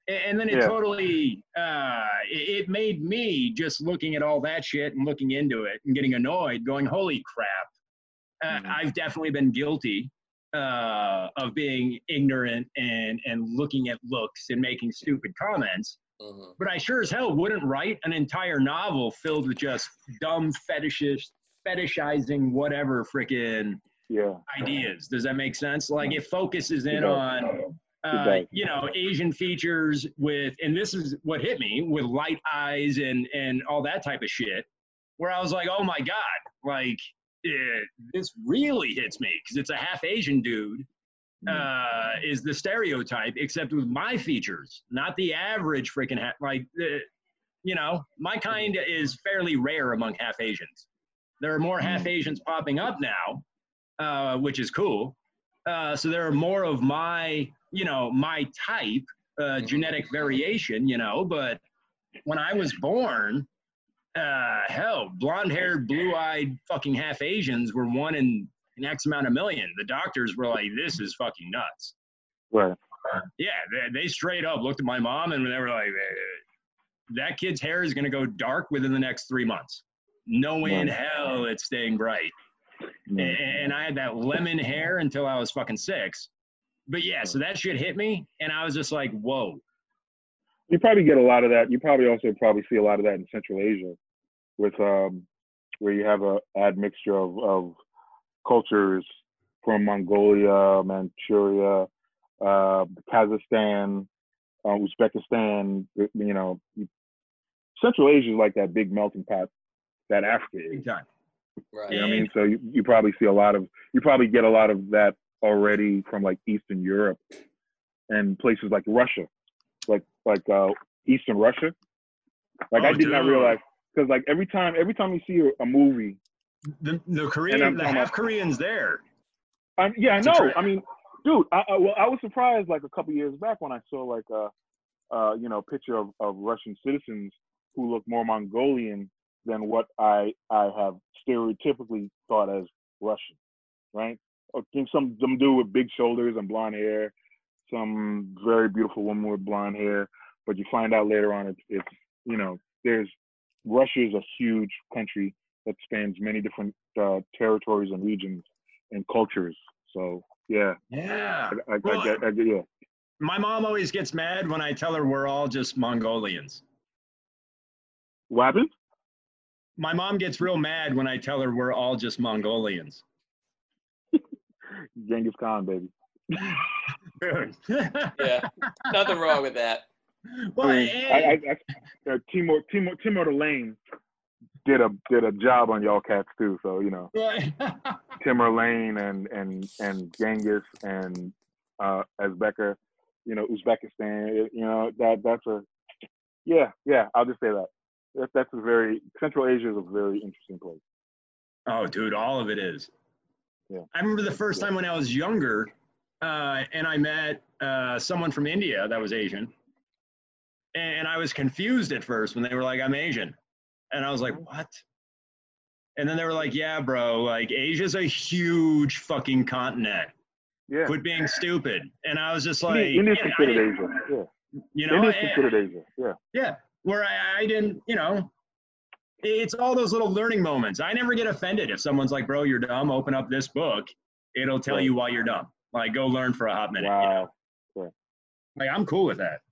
And then it Yeah. totally, uh, it it made me just looking at all that shit and looking into it and getting annoyed, going, holy crap. Uh, Mhm. I've definitely been guilty uh, of being ignorant and, and looking at looks and making stupid comments. Mm-hmm. But I sure as hell wouldn't write an entire novel filled with just dumb fetishes, fetishizing whatever freaking Yeah. ideas. Does that make sense? Like it focuses It in does. on, It uh, does. you know, Asian features with, and this is what hit me with light eyes and and all that type of shit, where I was like, oh my god, like eh, this really hits me because it's a half Asian dude. Uh, is the stereotype, except with my features, not the average freaking half. Like, uh, you know, my kind is fairly rare among half Asians. There are more half Asians popping up now, uh, which is cool. Uh, so there are more of my, you know, my type, uh, genetic variation, you know, but when I was born, uh, hell, blonde-haired, blue-eyed fucking half Asians were one in an X amount of million. The doctors were like, this is fucking nuts. Right. Yeah, they, they straight up looked at my mom and they were like, that kid's hair is going to go dark within the next three months. No way in Right. hell it's staying bright. Mhm. And I had that lemon hair until I was fucking six. But yeah, so that shit hit me, and I was just like, whoa. You probably get a lot of that. You probably also probably see a lot of that in Central Asia, with um, where you have a admixture of, of cultures from Mongolia, Manchuria, uh, Kazakhstan, uh, Uzbekistan. You know, Central Asia is like that big melting pot that Africa is. Big time. Right. You know what I mean? So you, you probably see a lot of, you probably get a lot of that already from like Eastern Europe and places like Russia, like like uh, Eastern Russia. Like Oh, I did not dude. realize, because like every time every time you see a, a movie, The, the And Korean, I'm the talking half about- Koreans there. I, yeah, I It's a know. trip. I mean, dude, I, I, well, I was surprised like a couple years back when I saw like a, uh, you know, picture of, of Russian citizens who look more Mongolian than what I I have stereotypically thought as Russian, right? I think some some dude with big shoulders and blonde hair, some very beautiful woman with blonde hair, but you find out later on it's, it's you know, there's Russia is a huge country that spans many different uh, territories and regions and cultures. So yeah, Yeah. I, I, Well, I, get, I get, yeah. My mom always gets mad when I tell her we're all just Mongolians. What happened? My mom gets real mad when I tell her we're all just Mongolians. Genghis Khan, baby. Yeah. Nothing wrong with that. Well, I mean, and- I, I, I, uh, Timur, Timur, Timur the Lane did a did a job on y'all cats too. So you know, Timur Lane and and and Genghis and uh, Uzbeka, you know, Uzbekistan. You know that that's a yeah yeah. I'll just say that. That that's a very Central Asia is a very interesting place. Oh, dude, all of it is. Yeah. I remember the first Yeah. time when I was younger, uh, and I met uh, someone from India that was Asian, and I was confused at first when they were like, "I'm Asian," and I was like, "What?" And then they were like, "Yeah, bro, like Asia's a huge fucking continent. Yeah, Quit being stupid." And I was just like, India, India's yeah, I considered didn't- Asia. Yeah, you know, India's and- considered Asia. Yeah, yeah, where I, I didn't, you know, it's all those little learning moments. I never get offended if someone's like, bro, you're dumb, open up this book. It'll tell Right. you why you're dumb. Like, go learn for a hot minute. You know? wow. Like, I'm cool with that.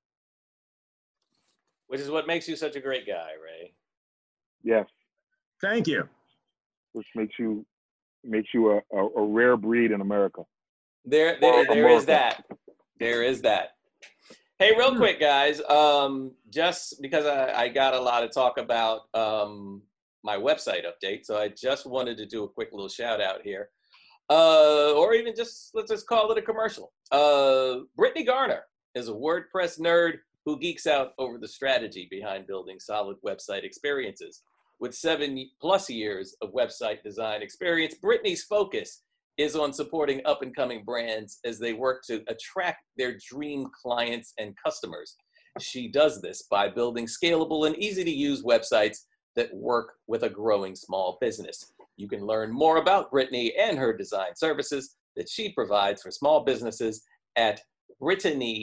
Which is what makes you such a great guy, Ray. Yes, Thank you. which makes you makes you a, a, a rare breed in America. There, there, there is America. that. There is that. Hey, real quick, guys. Um, just because I, I got a lot of talk about um, my website update, so I just wanted to do a quick little shout out here, uh, or even just let's just call it a commercial. Uh, Brittany Garner is a WordPress nerd who geeks out over the strategy behind building solid website experiences. With seven plus years of website design experience, Brittany's focus is on supporting up-and-coming brands as they work to attract their dream clients and customers. She does this by building scalable and easy-to-use websites that work with a growing small business. You can learn more about Brittany and her design services that she provides for small businesses at brittany's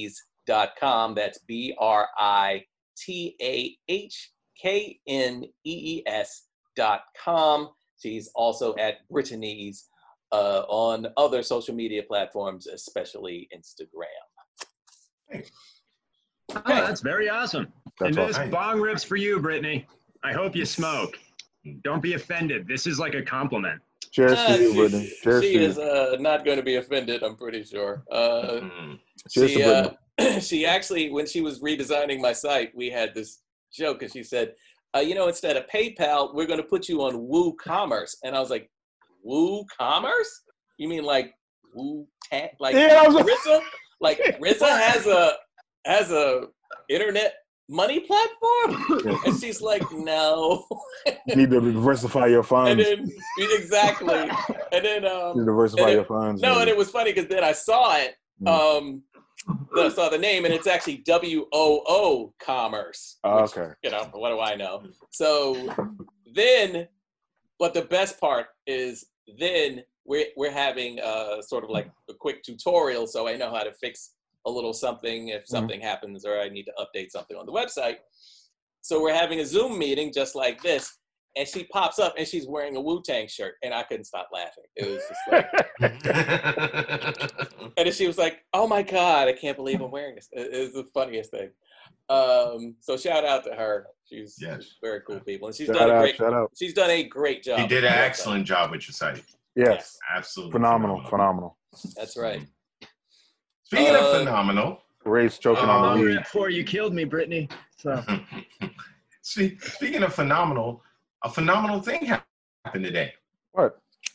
dot com. That's B R I T A H K N E E S dot com. She's also at Brittany's uh, on other social media platforms, especially Instagram. Oh, that's very awesome. That's and this awesome. bong rips for you, Brittany. I hope you smoke. Don't be offended. This is like a compliment. Cheers Uh, to you, she Brittany. Cheers she to is you. uh, not going to be offended, I'm pretty sure. Uh, Mm. Cheers she, to Brittany. uh, she actually, when she was redesigning my site, we had this joke, and she said, uh, you know, instead of PayPal, we're going to put you on WooCommerce. And I was like, WooCommerce? You mean like Woo ta- like Yeah, I was R like- Z A? Like R Z A has a has a internet money platform? And she's like, no. You need to diversify your And funds. then exactly. And then You um need to diversify and it- your funds. no, man. and it was funny because then I saw it. Um I saw the name, and it's actually W O O Commerce. Oh, which, okay. You know, what do I know? So then, but the best part is then we're we're having uh sort of like a quick tutorial, so I know how to fix a little something if something happens or I need to update something on the website. So we're having a Zoom meeting just like this, and she pops up and she's wearing a Wu-Tang shirt, and I couldn't stop laughing. It was just like, and then she was like, "Oh my God, I can't believe I'm wearing this." It- It's the funniest thing. Um, so shout out to her. She's, Yes. she's very cool people, and she's Shout done a out, great. shout out. She's done a great job. He did on an the website. excellent job with your site. Yes. Absolutely Phenomenal. Phenomenal. That's right. Speaking Uh, of phenomenal, Ray's choking Um, on Bong the rip weed. for you killed me, Brittany. So see, speaking of phenomenal, a phenomenal thing happened today. What?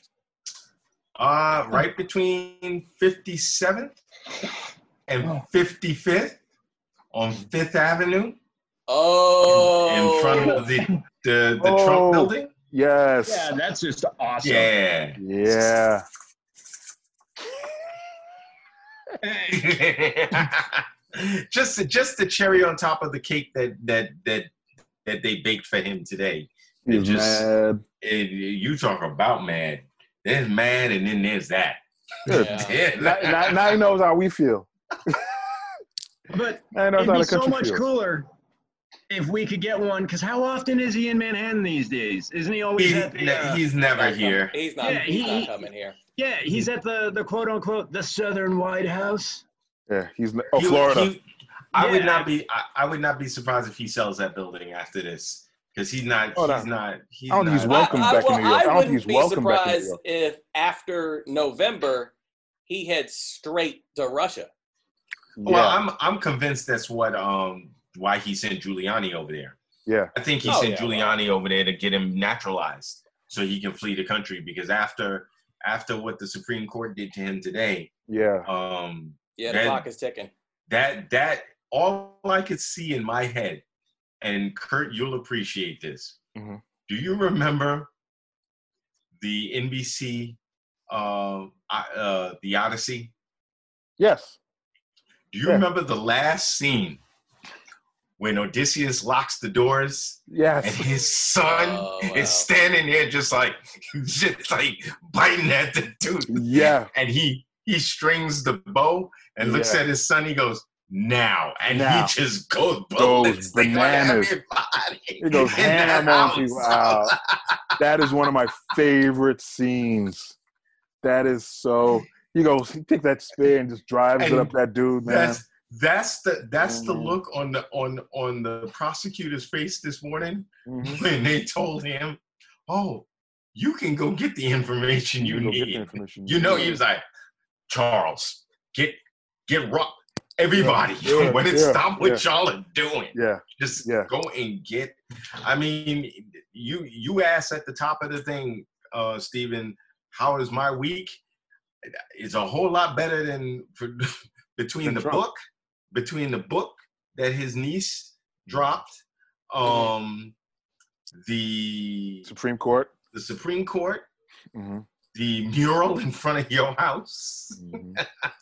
Uh, right between fifty-seventh and fifty-fifth on Fifth Avenue, Oh, in front of the the, the Oh. Trump building. Yes. yeah, that's just awesome. Yeah. Yeah. just just the cherry on top of the cake that that that that they baked for him today. He's It just- mad. It, you talk about mad. There's mad, and then there's that. Good. Yeah. Now, now, now he knows how we feel. But Now he knows it'd how be the so country much feels. cooler if we could get one. Because how often is he in Manhattan these days? Isn't he always He- at the? Uh, he's never here. He's not. Yeah, he's he- not coming here. yeah, he's at the the quote unquote the Southern White House. Yeah, he's oh He- Florida. he- I would Yeah. not be. I, I would not be surprised if he sells that building after this, because he's not. Oh, no. he's not. He's I don't think he's not- welcome I, I, back in well, New York. I I don't think wouldn't he's be welcome back in New surprised York. if after November he heads straight to Russia. Well, Yeah, I'm I'm convinced that's what um why he sent Giuliani over there. yeah. I think he Oh, sent yeah, Giuliani over there to get him naturalized so he can flee the country, because after after what the Supreme Court did to him today, Yeah. um Yeah, the That- clock is ticking. that that all I could see in my head, and Kurt, you'll appreciate this. Mhm. Do you remember the N B C uh, uh the Odyssey? Yes. Do you Yeah. remember the last scene when Odysseus locks the doors Yes. and his son Oh, wow. is standing there just like just like biting at the tooth, Yeah. and he he strings the bow and looks Yeah. at his son. He goes, now, and Now. he just goes Goes ballistic on bananas. everybody. He goes in that ham on house. people. Wow. That is one of my favorite scenes. That is so. He goes, he take that spear and just drives it And up that dude, man. That's that's the that's the Mhm. look on the on on the prosecutor's face this morning Mhm. when they told him, "Oh, you can go get the information you go get the need." information You know, need. he was like, "Charles, get get rock, everybody. Yeah, when it's yeah, stop what yeah. y'all are doing. Yeah. Just Yeah. go and get." I mean, you you asked at the top of the thing, uh, Stephen, how is my week? It's a whole lot better than for, between Than the Trump. book, between the book that his niece dropped, um, the Supreme Court. the Supreme Court, hmm the mural in front of your house. hmm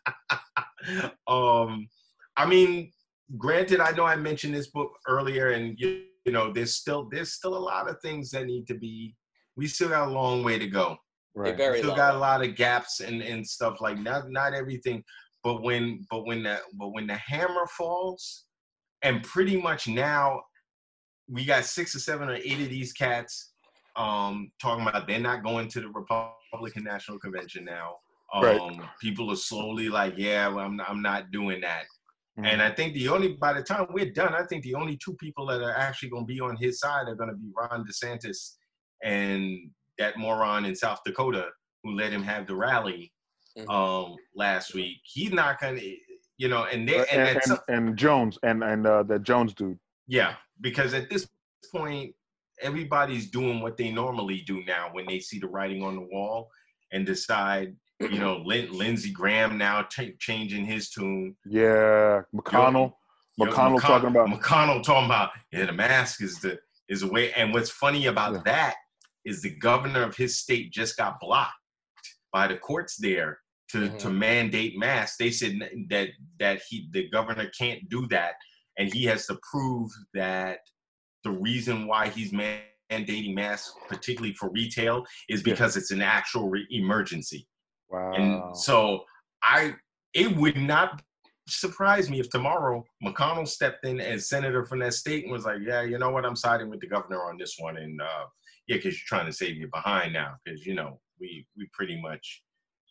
um, I mean, granted, I know I mentioned this book earlier, and you, you know, there's still there's still a lot of things that need to be. We still got a long way to go. A Right. very Still long got a one. lot of gaps and, and stuff like not not everything. but when but when the but when the hammer falls, and pretty much now we got six or seven or eight of these cats um, talking about they're not going to the Republican National Convention now. Um, Right. People are slowly like, yeah, well, I'm not, I'm not doing that. Mhm. And I think the only, by the time we're done, I think the only two people that are actually going to be on his side are going to be Ron DeSantis and that moron in South Dakota who let him have the rally Mhm. um, last week. He's not going to, you know, and they, and and, and, at some- and Jones and and uh, that Jones dude. yeah, because at this point, everybody's doing what they normally do now when they see the writing on the wall and decide, you know, Lin- Lindsey Graham now t- changing his tune. Yeah, McConnell. Yo, McConnell McCon- talking about McConnell talking about yeah, the mask is the is a way. And what's funny about Yeah. that is the governor of his state just got blocked by the courts there to Mhm. to mandate masks. They said that that he the governor can't do that, and he has to prove that the reason why he's mandating masks, particularly for retail, is Yeah. because it's an actual re- emergency. wow. And so I, it would not surprise me if tomorrow McConnell stepped in as senator from that state and was like, yeah, you know what, I'm siding with the governor on this one. And uh, yeah, because you're trying to save your behind now, because, you know, we, we pretty much.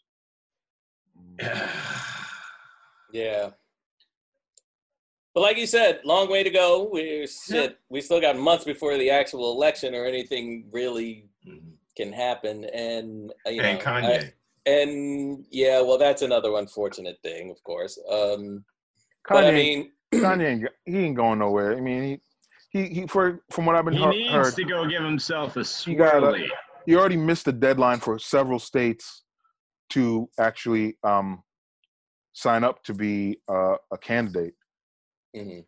Yeah. But like you said, long way to go. We shit. We still got months before the actual election or anything really Mhm. can happen. And uh, you And know, Kanye. I- and yeah, well, that's another unfortunate thing, of course. Um, Kanye, but I mean, Kanye, ain't, he ain't going nowhere. I mean, he, he, he for from what I've been He he- needs heard, to go give himself a He gotta- swirly. he already missed the deadline for several states to actually um, sign up to be uh, a candidate, mhm.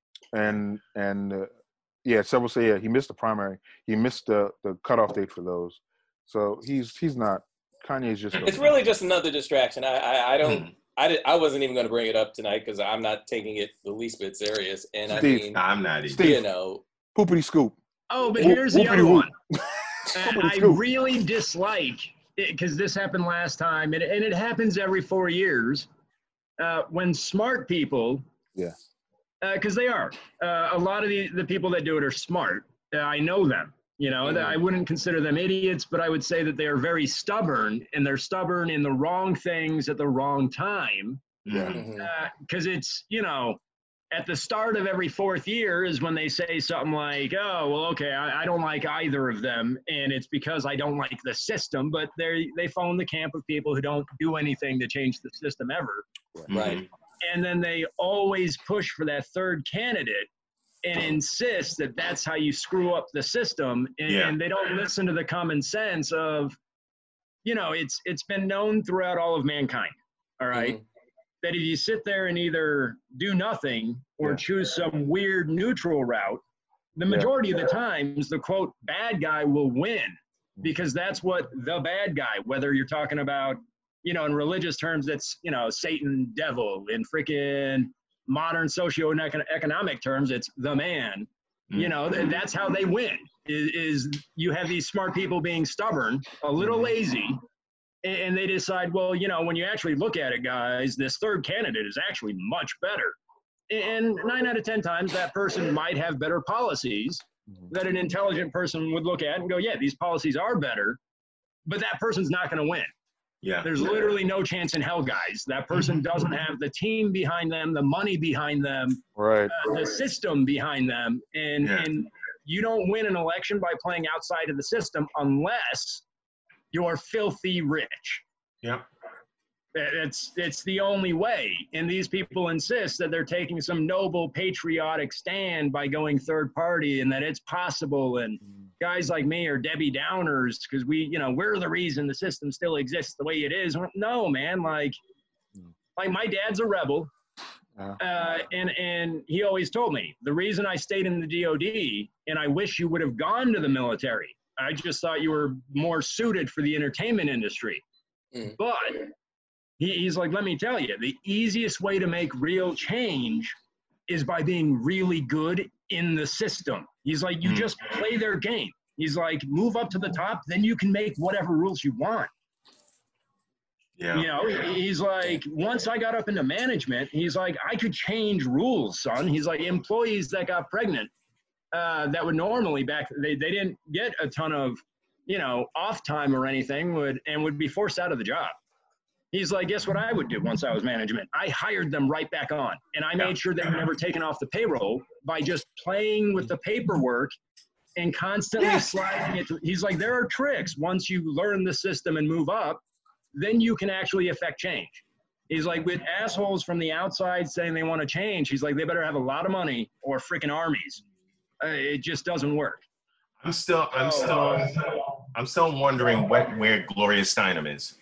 and and uh, yeah, several say yeah he missed the primary. He missed the the cutoff date for those. So he's he's not. Kanye's just. It's really just another distraction. I I, I don't. Mhm. I, did, I wasn't even going to bring it up tonight because I'm not taking it the least bit serious. And I Steve. mean, I'm not even. Steve. you know, poopity scoop. Oh, but Whoop- here's the other whoopity-whoop. one. Uh, Whoopity I scoop. really dislike it because this happened last time, and, and it happens every four years uh, when smart people, Yeah. because they are. Uh, a lot of the, the people that do it are smart. Uh, I know them. You know, Mhm. I wouldn't consider them idiots, but I would say that they are very stubborn, and they're stubborn in the wrong things at the wrong time. Yeah. Mhm. Because it's, you know, at the start of every fourth year is when they say something like, oh, well, okay, I, I don't like either of them, and it's because I don't like the system, but they they fall in the camp of people who don't do anything to change the system ever. Right. Mhm. And then they always push for that third candidate and insist that that's how you screw up the system, and, Yeah. and they don't listen to the common sense of, you know, it's it's been known throughout all of mankind, all right? Mhm. That if you sit there and either do nothing or Yeah. choose some weird neutral route, the Yeah. majority of the times the quote bad guy will win, because that's what the bad guy, whether you're talking about, you know, in religious terms, it's, you know, Satan, devil. In freaking modern socio-economic terms, it's the man. You know, th- that's how they win, is, is you have these smart people being stubborn, a little lazy, and and they decide, well, you know, when you actually look at it, guys, this third candidate is actually much better. And nine out of ten times, that person might have better policies that an intelligent person would look at and go, yeah, these policies are better, but that person's not going to win. Yeah. There's literally no chance in hell, guys. That person doesn't have the team behind them, the money behind them, Right. uh, the system behind them, and Yeah. and you don't win an election by playing outside of the system unless you're filthy rich. Yeah. It's it's the only way, and these people insist that they're taking some noble patriotic stand by going third party, and that it's possible. And guys like me are Debbie Downers because we, you know, we're the reason the system still exists the way it is. No, man, like, like my dad's a rebel, Yeah. uh, and and he always told me the reason I stayed in the D O D, and I wish you would have gone to the military. I just thought you were more suited for the entertainment industry, Mm. but. He, he's like, let me tell you, the easiest way to make real change is by being really good in the system. He's like, you Mm. just play their game. He's like, move up to the top, then you can make whatever rules you want. Yeah. You know, he's like, once I got up into management, he's like, I could change rules, son. He's like, employees that got pregnant, uh, that would normally back, they, they didn't get a ton of, you know, off time or anything would, and would be forced out of the job. He's like, guess what I would do once I was management? I hired them right back on. And I made sure they were never taken off the payroll by just playing with the paperwork and constantly yes. sliding it. He's like, there are tricks. Once you learn the system and move up, then you can actually affect change. He's like, with assholes from the outside saying they want to change, he's like, they better have a lot of money or freaking armies. Uh, it just doesn't work. I'm still, I'm still, I'm still wondering what, where Gloria Steinem is.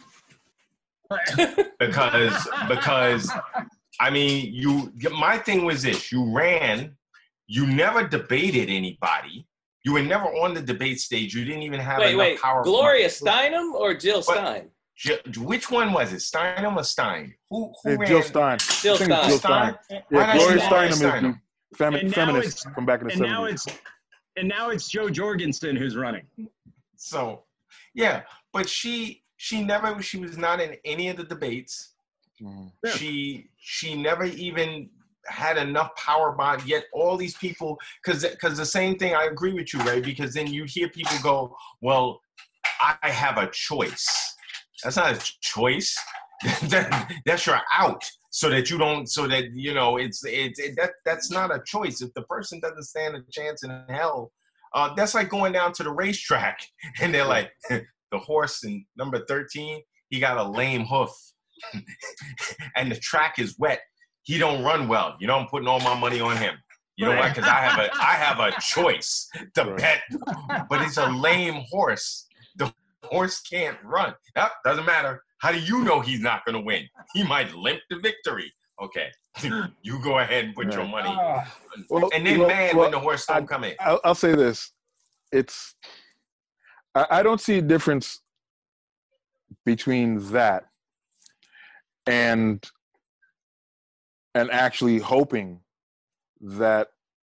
because, because, I mean, you, my thing was this, you ran, you never debated anybody. You were never on the debate stage. You didn't even have wait, enough wait. power. Gloria Steinem or Jill But, Stein? Which one was it, Steinem or Stein? Who, who Hey, ran? Jill Stein. Jill I think it's Stein. Jill Stein. Why Yeah, not Gloria Gloria Steinem is Steinem? the femi- And now feminist it's- from back in the And now seventies. it's, and now it's Joe Jorgensen who's running. So, yeah, but she she never she was not in any of the debates. Mhm. Yeah. She she never even had enough power bond. Yet all these people, because because the same thing. I agree with you, Ray. Because then you hear people go, "Well, I have a choice." That's not a choice. that, that's your out. So that you don't, so that, you know, it's, it's, it, that, that's not a choice. If the person doesn't stand a chance in hell, uh, that's like going down to the racetrack and they're like, the horse in number thirteen, he got a lame hoof and the track is wet. He don't run well. You know, I'm putting all my money on him. You know why? Because I have a, I have a choice to Right. bet, but it's a lame horse. The horse can't run. That doesn't matter. How do you know he's not going to win? He might limp to victory. Okay, you go ahead and put Yeah. your money. Oh, Well, and then well, mad well, when the horse don't I- come in. I'll, I'll say this: it's I, I don't see a difference between that and and actually hoping that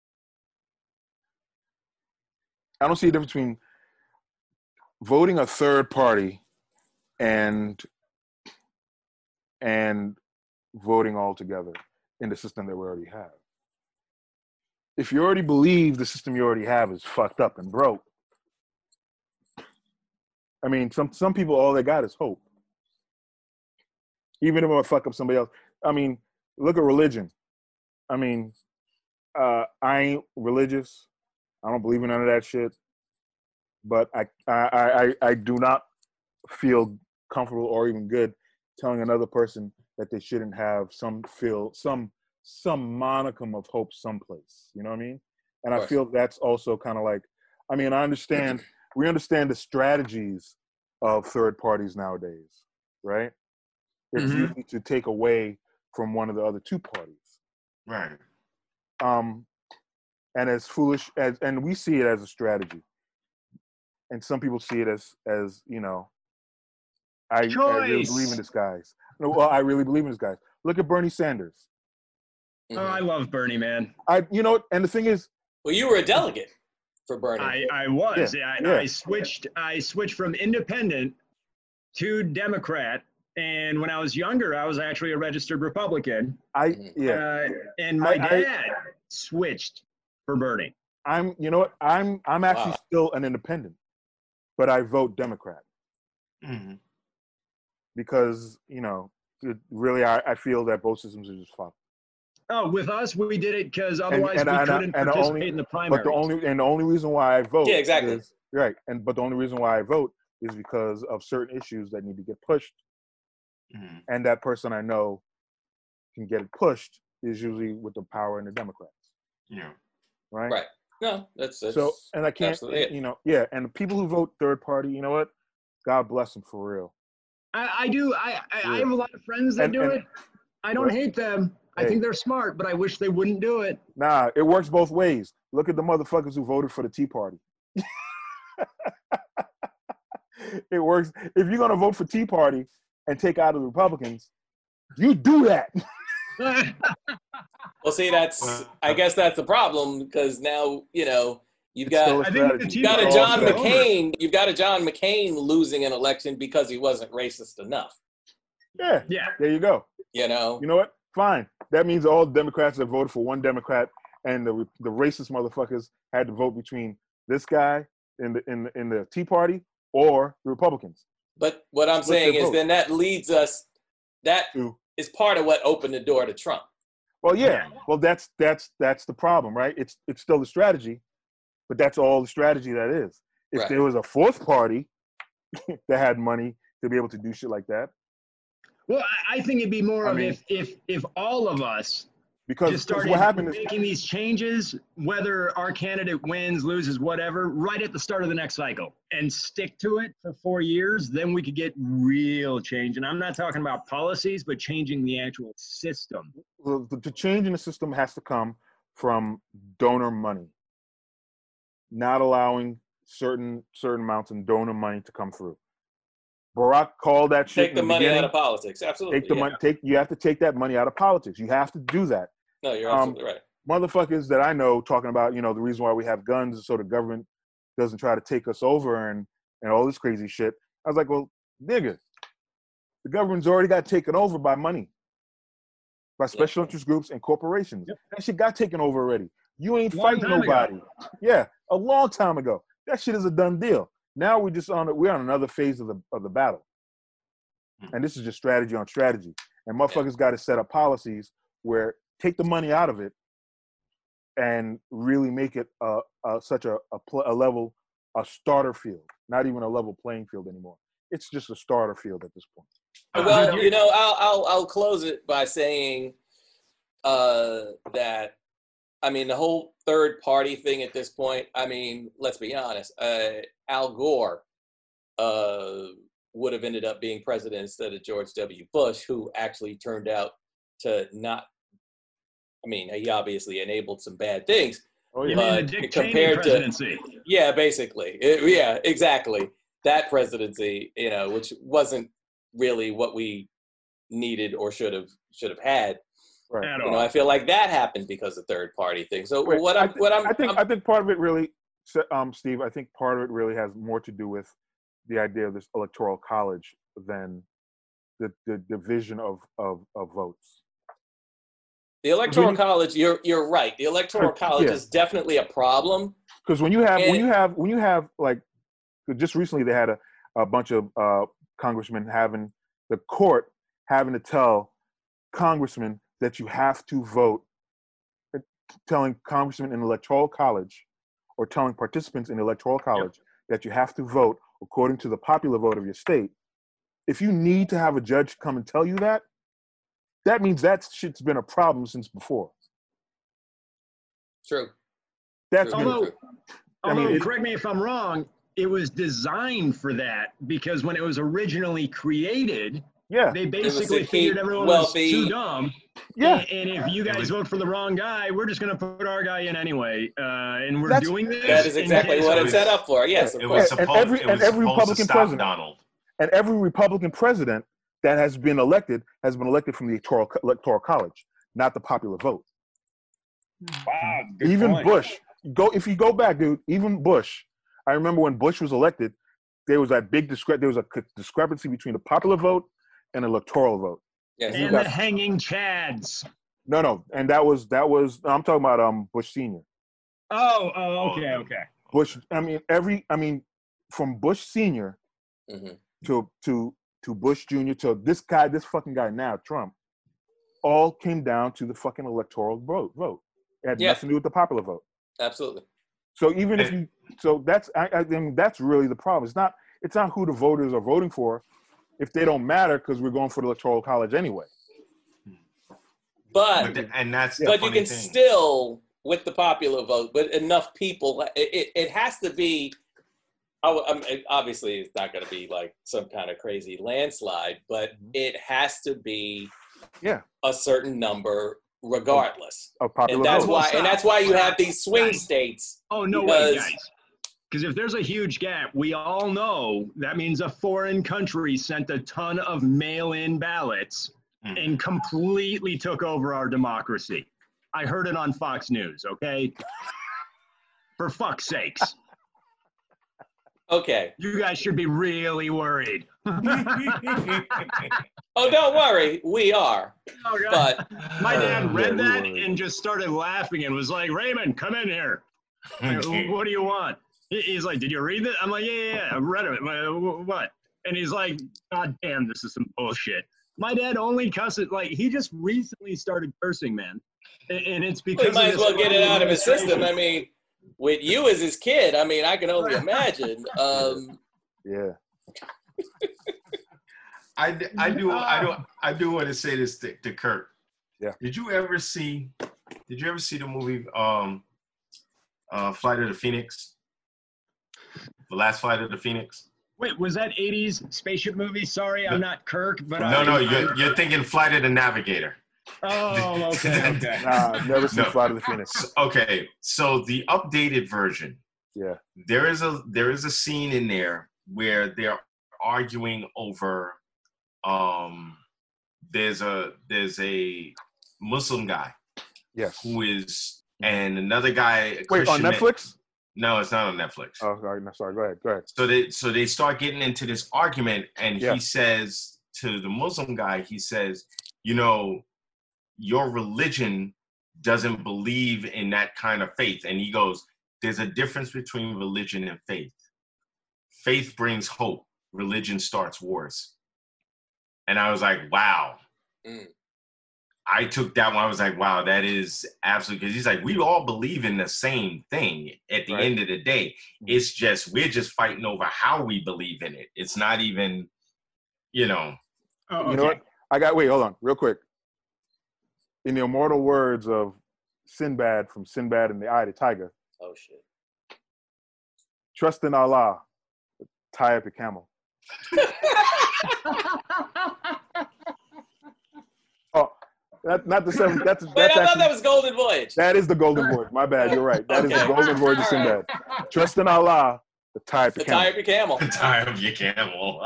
I don't see a difference between voting a third party and and voting all together in the system that we already have. If you already believe the system you already have is fucked up and broke, I mean, some some people, all they got is hope. Even if I fuck up somebody else. I mean, look at religion. I mean, uh, I ain't religious. I don't believe in none of that shit. But I, I, I, I do not feel comfortable or even good telling another person that they shouldn't have some feel some some monicum of hope someplace. You know what I mean? And I feel that's also kind of like, I mean, I understand, we understand the strategies of third parties nowadays, right? It's Mhm. usually to take away from one of the other two parties. Right. Um, and as foolish as, and we see it as a strategy. And some people see it as, as you know, I, I really Choice. believe in this guys. No, well, I really believe in this guys. Look at Bernie Sanders. Oh, I love Bernie, man. I, you know, and the thing is, Well, you were a delegate for Bernie. I, I was. Yeah, I, yeah. I switched. I switched from independent to Democrat, and when I was younger, I was actually a registered Republican. I, Mhm. yeah, Uh, and my I- I- dad switched for Bernie. I'm, you know what, I'm, I'm actually Wow. still an independent, but I vote Democrat Mm-hmm. because, you know, it really, I, I feel that both systems are just fucked. Oh, with us, we did it because otherwise and we I- and I- couldn't and the participate only- in the But primaries. the only, and the only reason why I vote, Yeah, exactly. is, right, and but the only reason why I vote is because of certain issues that need to get pushed, Mm-hmm. and that person I know can get it pushed is usually with the power in the Democrats, Yeah. right? Right. No, that's, that's So, and I can't, absolutely it. you know, yeah, and the people who vote third party, you know what? God bless them for real. I, I do. I, I, I Yeah. have a lot of friends that And- do and- it. I don't Right. hate them. I Hey. think they're smart, but I wish they wouldn't do it. Nah, it works both ways. Look at the motherfuckers who voted for the Tea Party. It works. If you're gonna vote for Tea Party and take out the Republicans, you do that. Well, see, that's, I guess that's the problem because now, you know, you've It's still got, a I think the strategy. Tea you've got a It's all John strategy. McCain, you've got a John McCain losing an election because he wasn't racist enough. Yeah, Yeah. there you go. You know, You know what? Fine. That means all Democrats that voted for one Democrat and the the racist motherfuckers had to vote between this guy in the in the, in the Tea Party or the Republicans. but what I'm Split saying their is vote. then that leads us, that To, is part of what opened the door to Trump. well, yeah. Well, that's that's that's the problem, right? It's it's still the strategy, but that's all the strategy that is. If Right. there was a fourth party that had money to be able to do shit like that, Well, I, I think it'd be more I of mean- if if if all of us because, just because started what happened is making these changes, whether our candidate wins, loses, whatever, right at the start of the next cycle, and stick to it for four years, then we could get real change. And I'm not talking about policies, but changing the actual system. well, the, the change in the system has to come from donor money, not allowing certain certain amounts of donor money to come through. Barack called that shit Take in the the money beginning. out of politics. Absolutely. Take the yeah. money. Take you have to take that money out of politics. You have to do that. No, you're um, absolutely right. Motherfuckers that I know talking about, you know, the reason why we have guns is so the government doesn't try to take us over and and all this crazy shit. I was like, well, nigga, the government's already got taken over by money, by special interest groups and corporations. Yep. That shit got taken over already. You ain't Long fighting time ago. nobody. Yeah, a long time ago. That shit is a done deal. Now we're just on we're on another phase of the of the battle, and this is just strategy on strategy. And motherfuckers got to set up policies where take the money out of it and really make it a, a such a a, pl- a level a starter field, not even a level playing field anymore. It's just a starter field at this point. Well, you know, I'll I'll I'll close it by saying uh, that I mean the whole third party thing at this point. I mean, let's be honest. Uh, Al Gore uh, would have ended up being president instead of George W. Bush, who actually turned out to not. I mean, he obviously enabled some bad things. Oh You yeah, mean the But Dick Cheney compared to- presidency? Yeah, basically. It- yeah, exactly. That presidency, you know, which wasn't really what we needed or should have should have had. right. At You know, all. I feel like that happened because of third party thing. So Wait, what I I'm thi- what I'm, I think I'm I think part of it really, um, Steve. I think part of it really has more to do with the idea of this electoral college than the the division of of, of votes. the electoral when- college. You're you're right. The electoral Yeah. college is definitely a problem. Because when you have when And- you have when you have like just recently they had a, a bunch of uh, congressmen having the court having to tell congressmen that you have to vote, telling congressmen in the electoral college or telling participants in the electoral college that you have to vote according to the popular vote of your state. If you need to have a judge come and tell you that, that means that shit's been a problem since before. True. That's True, been, Although, true. I mean, although it- correct me if I'm wrong, it was designed for that because when it was originally created, yeah, they was basically to keep figured everyone wealthy- was too dumb. yeah. And, and if you guys was- vote for the wrong guy, we're just going to put our guy in anyway. Uh, and we're That's- doing this. That is in exactly case what of- it's set up for. Yes, of It course. was And supposed, every- it and was every supposed Republican to stop president- Donald. And every Republican president that has been elected has been elected from the electoral, electoral college, not the popular vote. Wow, good Even point. Bush, go if you go back, dude. Even Bush, I remember when Bush was elected, there was that big discre- there was a c- discrepancy between the popular vote and the electoral vote. Yes. And got- the hanging chads. No, no, and that was that was I'm talking about um Bush Senior. Oh, oh, okay, okay. Bush, I mean every, I mean from Bush Senior Mhm. to to to Bush Junior to this guy, this fucking guy now, Trump, all came down to the fucking electoral vote. Vote. It had Yeah. nothing to do with the popular vote. Absolutely. So even if you, so that's I, I mean that's really the problem. It's not it's not who the voters are voting for, if they don't matter because we're going for the electoral college anyway. But But the- and that's the but you funny can thing. still, with the popular vote, but enough people, it, it, it has to be, oh, um, it- obviously it's not going to be like some kind of crazy landslide, but it has to be Yeah. a certain number regardless. Of popular And that's vote. why, and that's why you have these swing Guys. states. Oh, no way, Because- guys. Because if there's a huge gap, we all know that means a foreign country sent a ton of mail-in ballots Mm. and completely took over our democracy. I heard it on Fox News, okay? For fuck's sakes. Okay. You guys should be really worried. Oh, don't worry. We are. Oh, God. But My Uh, dad read yeah, we that worried. and just started laughing and was like, Raymond, come in here. I'm like, what do you want? He- He's like, did you read it? I'm like, yeah, yeah, yeah, I read it. I'm like, "Wh- what? And he's like, God damn, this is some bullshit. My dad only cusses, like, he just recently started cursing, man. And, and it's because we might of as well this get it out of his system. I administration. mean, with you as his kid, I mean, I can only imagine. Um, Yeah. I, d- I do I do I do want to say this to, to Kurt. Yeah. Did you ever see Did you ever see the movie um uh Flight of the Phoenix? The last Flight of the Phoenix? Wait, was that eighties spaceship movie? Sorry, I'm not Kirk, but No, I, no, you're you're thinking Flight of the Navigator. Oh, okay, okay. Nah, I've never seen No. Flight of the Phoenix. So- okay, so the updated version, Yeah. there is a there is a scene in there where they're arguing over um there's a there's a Muslim guy Yes. who is and another guy Wait, on Christian man- Netflix? no, it's not on Netflix. Oh, sorry. No, sorry. Go ahead. Go ahead. So they so they start getting into this argument, and Yeah. he says to the Muslim guy, he says, you know, your religion doesn't believe in that kind of faith. And he goes, there's a difference between religion and faith. Faith brings hope. Religion starts wars. And I was like, wow. Mm. I took that one. I was like, wow, that is absolutely, because he's like, we all believe in the same thing at the Right. end of the day. It's just, we're just fighting over how we believe in it. It's not even, you know. Oh, You know okay. what? I got, wait, hold on, real quick. In the immortal words of Sinbad from Sinbad and the Eye of the Tiger, oh, shit. trust in Allah, tie up your camel. Oh, that, not the seventh. That's Wait, that's I thought actually, that was Golden Voyage. that is the golden voyage. My bad. You're right. That is Okay. the golden voyage of All right. Sinbad. Trust in Allah, the tie up The your camel. tie up your camel. Tie up your camel.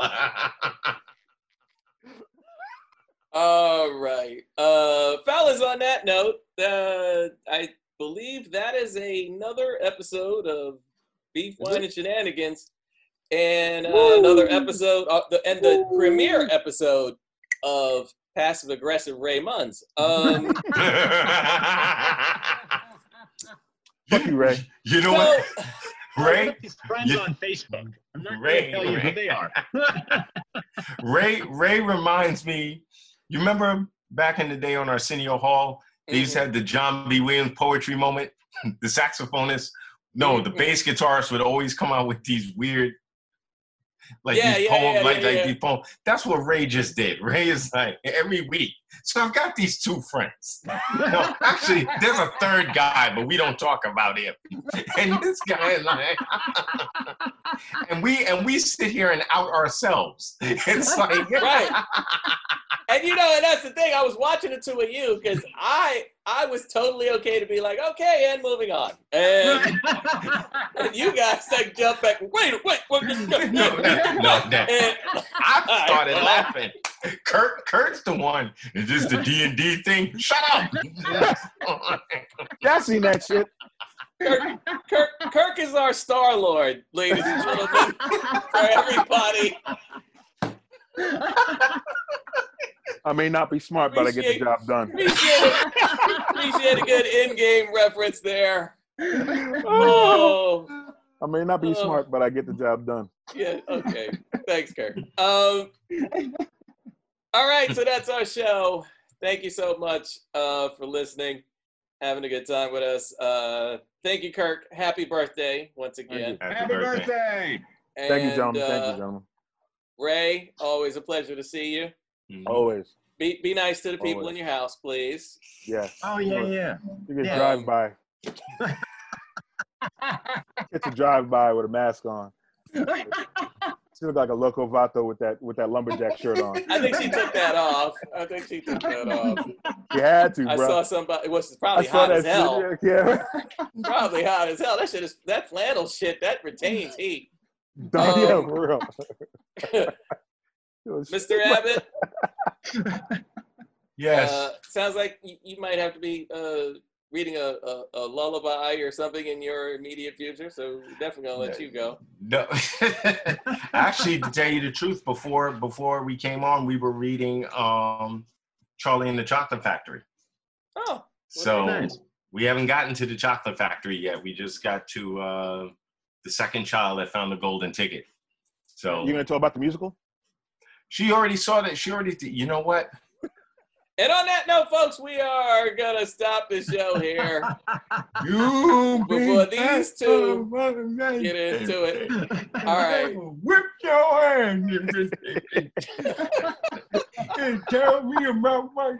All right. Uh, fellas, on that note, uh, I believe that is another episode of Beef, Wine, and Shenanigans. And uh, another episode, of the, and the premiere episode of Passive Aggressive Ray Munns. Um, Fuck you, Ray. You know so, what? Ray, Look at his friends you- on Facebook. I'm not Ray, going to tell you Ray. who they are. Ray, Ray reminds me, you remember back in the day on Arsenio Hall, they used to have the John B. Williams poetry moment? The saxophonist, no, the bass guitarist would always come out with these weird, like Yeah, these yeah, poems, yeah, like, yeah, like yeah. these poems. That's what Ray just did. Ray is like every week. So I've got these two friends. No, actually, there's a third guy, but we don't talk about him. And this guy is like, and we and we sit here and out ourselves. It's like, right. And you know, and that's the thing. I was watching the two of you because I I was totally okay to be like, okay, and moving on. And, and you guys like jump back. Wait, wait, wait. no, no, no, no. And, I started well, laughing. Kurt, Kurt's the one. Is this the D and D thing? Shut up. Y'all seen that shit? Kirk, Kirk, Kirk is our Star Lord, ladies and gentlemen, for everybody. I may not be smart, but I get the Appreciate- job done. Appreciate it. Appreciate a good in-game reference there. Oh, I may not be Oh. smart, but I get the job done. yeah. Okay. Thanks, Kirk. Um. All right. So that's our show. Thank you so much uh, for listening, having a good time with us. Uh, thank you, Kirk. Happy birthday once again. Happy Happy birthday. birthday. Thank you, And, gentlemen. Thank uh, you, gentlemen. Ray, always a pleasure to see you. Mhm. Always. Be be nice to the people Always. in your house, please. Yeah. Oh, yeah, yeah. You can Yeah. drive by. It's a drive by with a mask on. She look like a Loco Vato with that with that lumberjack shirt on. I think she took that off. I think she took that off. You had to, I bro. saw somebody. It was I probably saw hot that as hell. shit. Yeah. Probably hot as hell. That shit is that flannel shit that retains heat. Don't- yeah, Um, for real. It was- Mister Abbott, Yes. uh, sounds like you, you might have to be uh, reading a, a, a lullaby or something in your immediate future, so definitely gonna let you go. No, actually, to tell you the truth, before before we came on, we were reading um, Charlie and the Chocolate Factory. Oh, so nice. We haven't gotten to the Chocolate Factory yet. We just got to uh, the second child that found the golden ticket. So You gonna talk about the musical? she already saw that. She already. You know what? And on that note, folks, we are gonna stop the show here You before these two get into it. All right. Whip your hand and tell me about my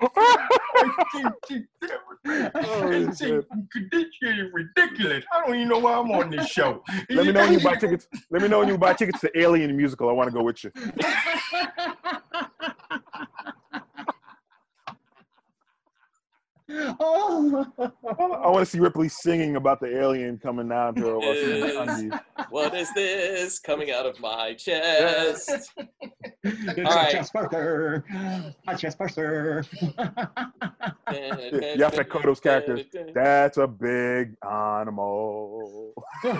Oh, shit. This shit is ridiculous. I don't even know why I'm on this show. Let me know when you buy tickets. Let me know when you buy tickets to Alien musical. I want to go with you. Oh. I want to see Ripley singing about the alien coming down to her. while she's in the undies. What is this coming out of my chest? It's All right. a chest burster. A chest burster. Yaphet Kotto's character. That's a big animal.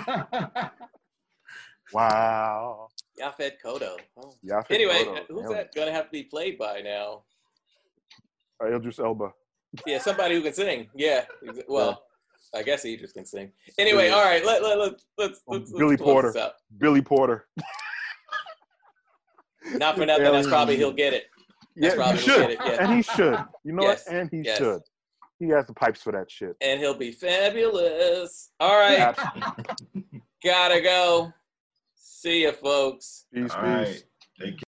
Wow. Yaphet Kotto. Oh. Yaphet Anyway, Kotto. who's Alien. that gonna have to be played by now? Uh, Idris Elba. Yeah, somebody who can sing. Yeah. Well, I guess Idris can sing. Anyway, all right. Let let let let's let's, Billy let's close Porter. this out. Billy Porter. Not for nothing. That's probably he'll get it. That's Yeah, probably he he'll should. get it. Yeah. And he should. You know Yes. what? And he Yes. should. He has the pipes for that shit. And he'll be fabulous. All right. Absolutely. Gotta go. See ya, folks. Peace, All peace. right. Take care.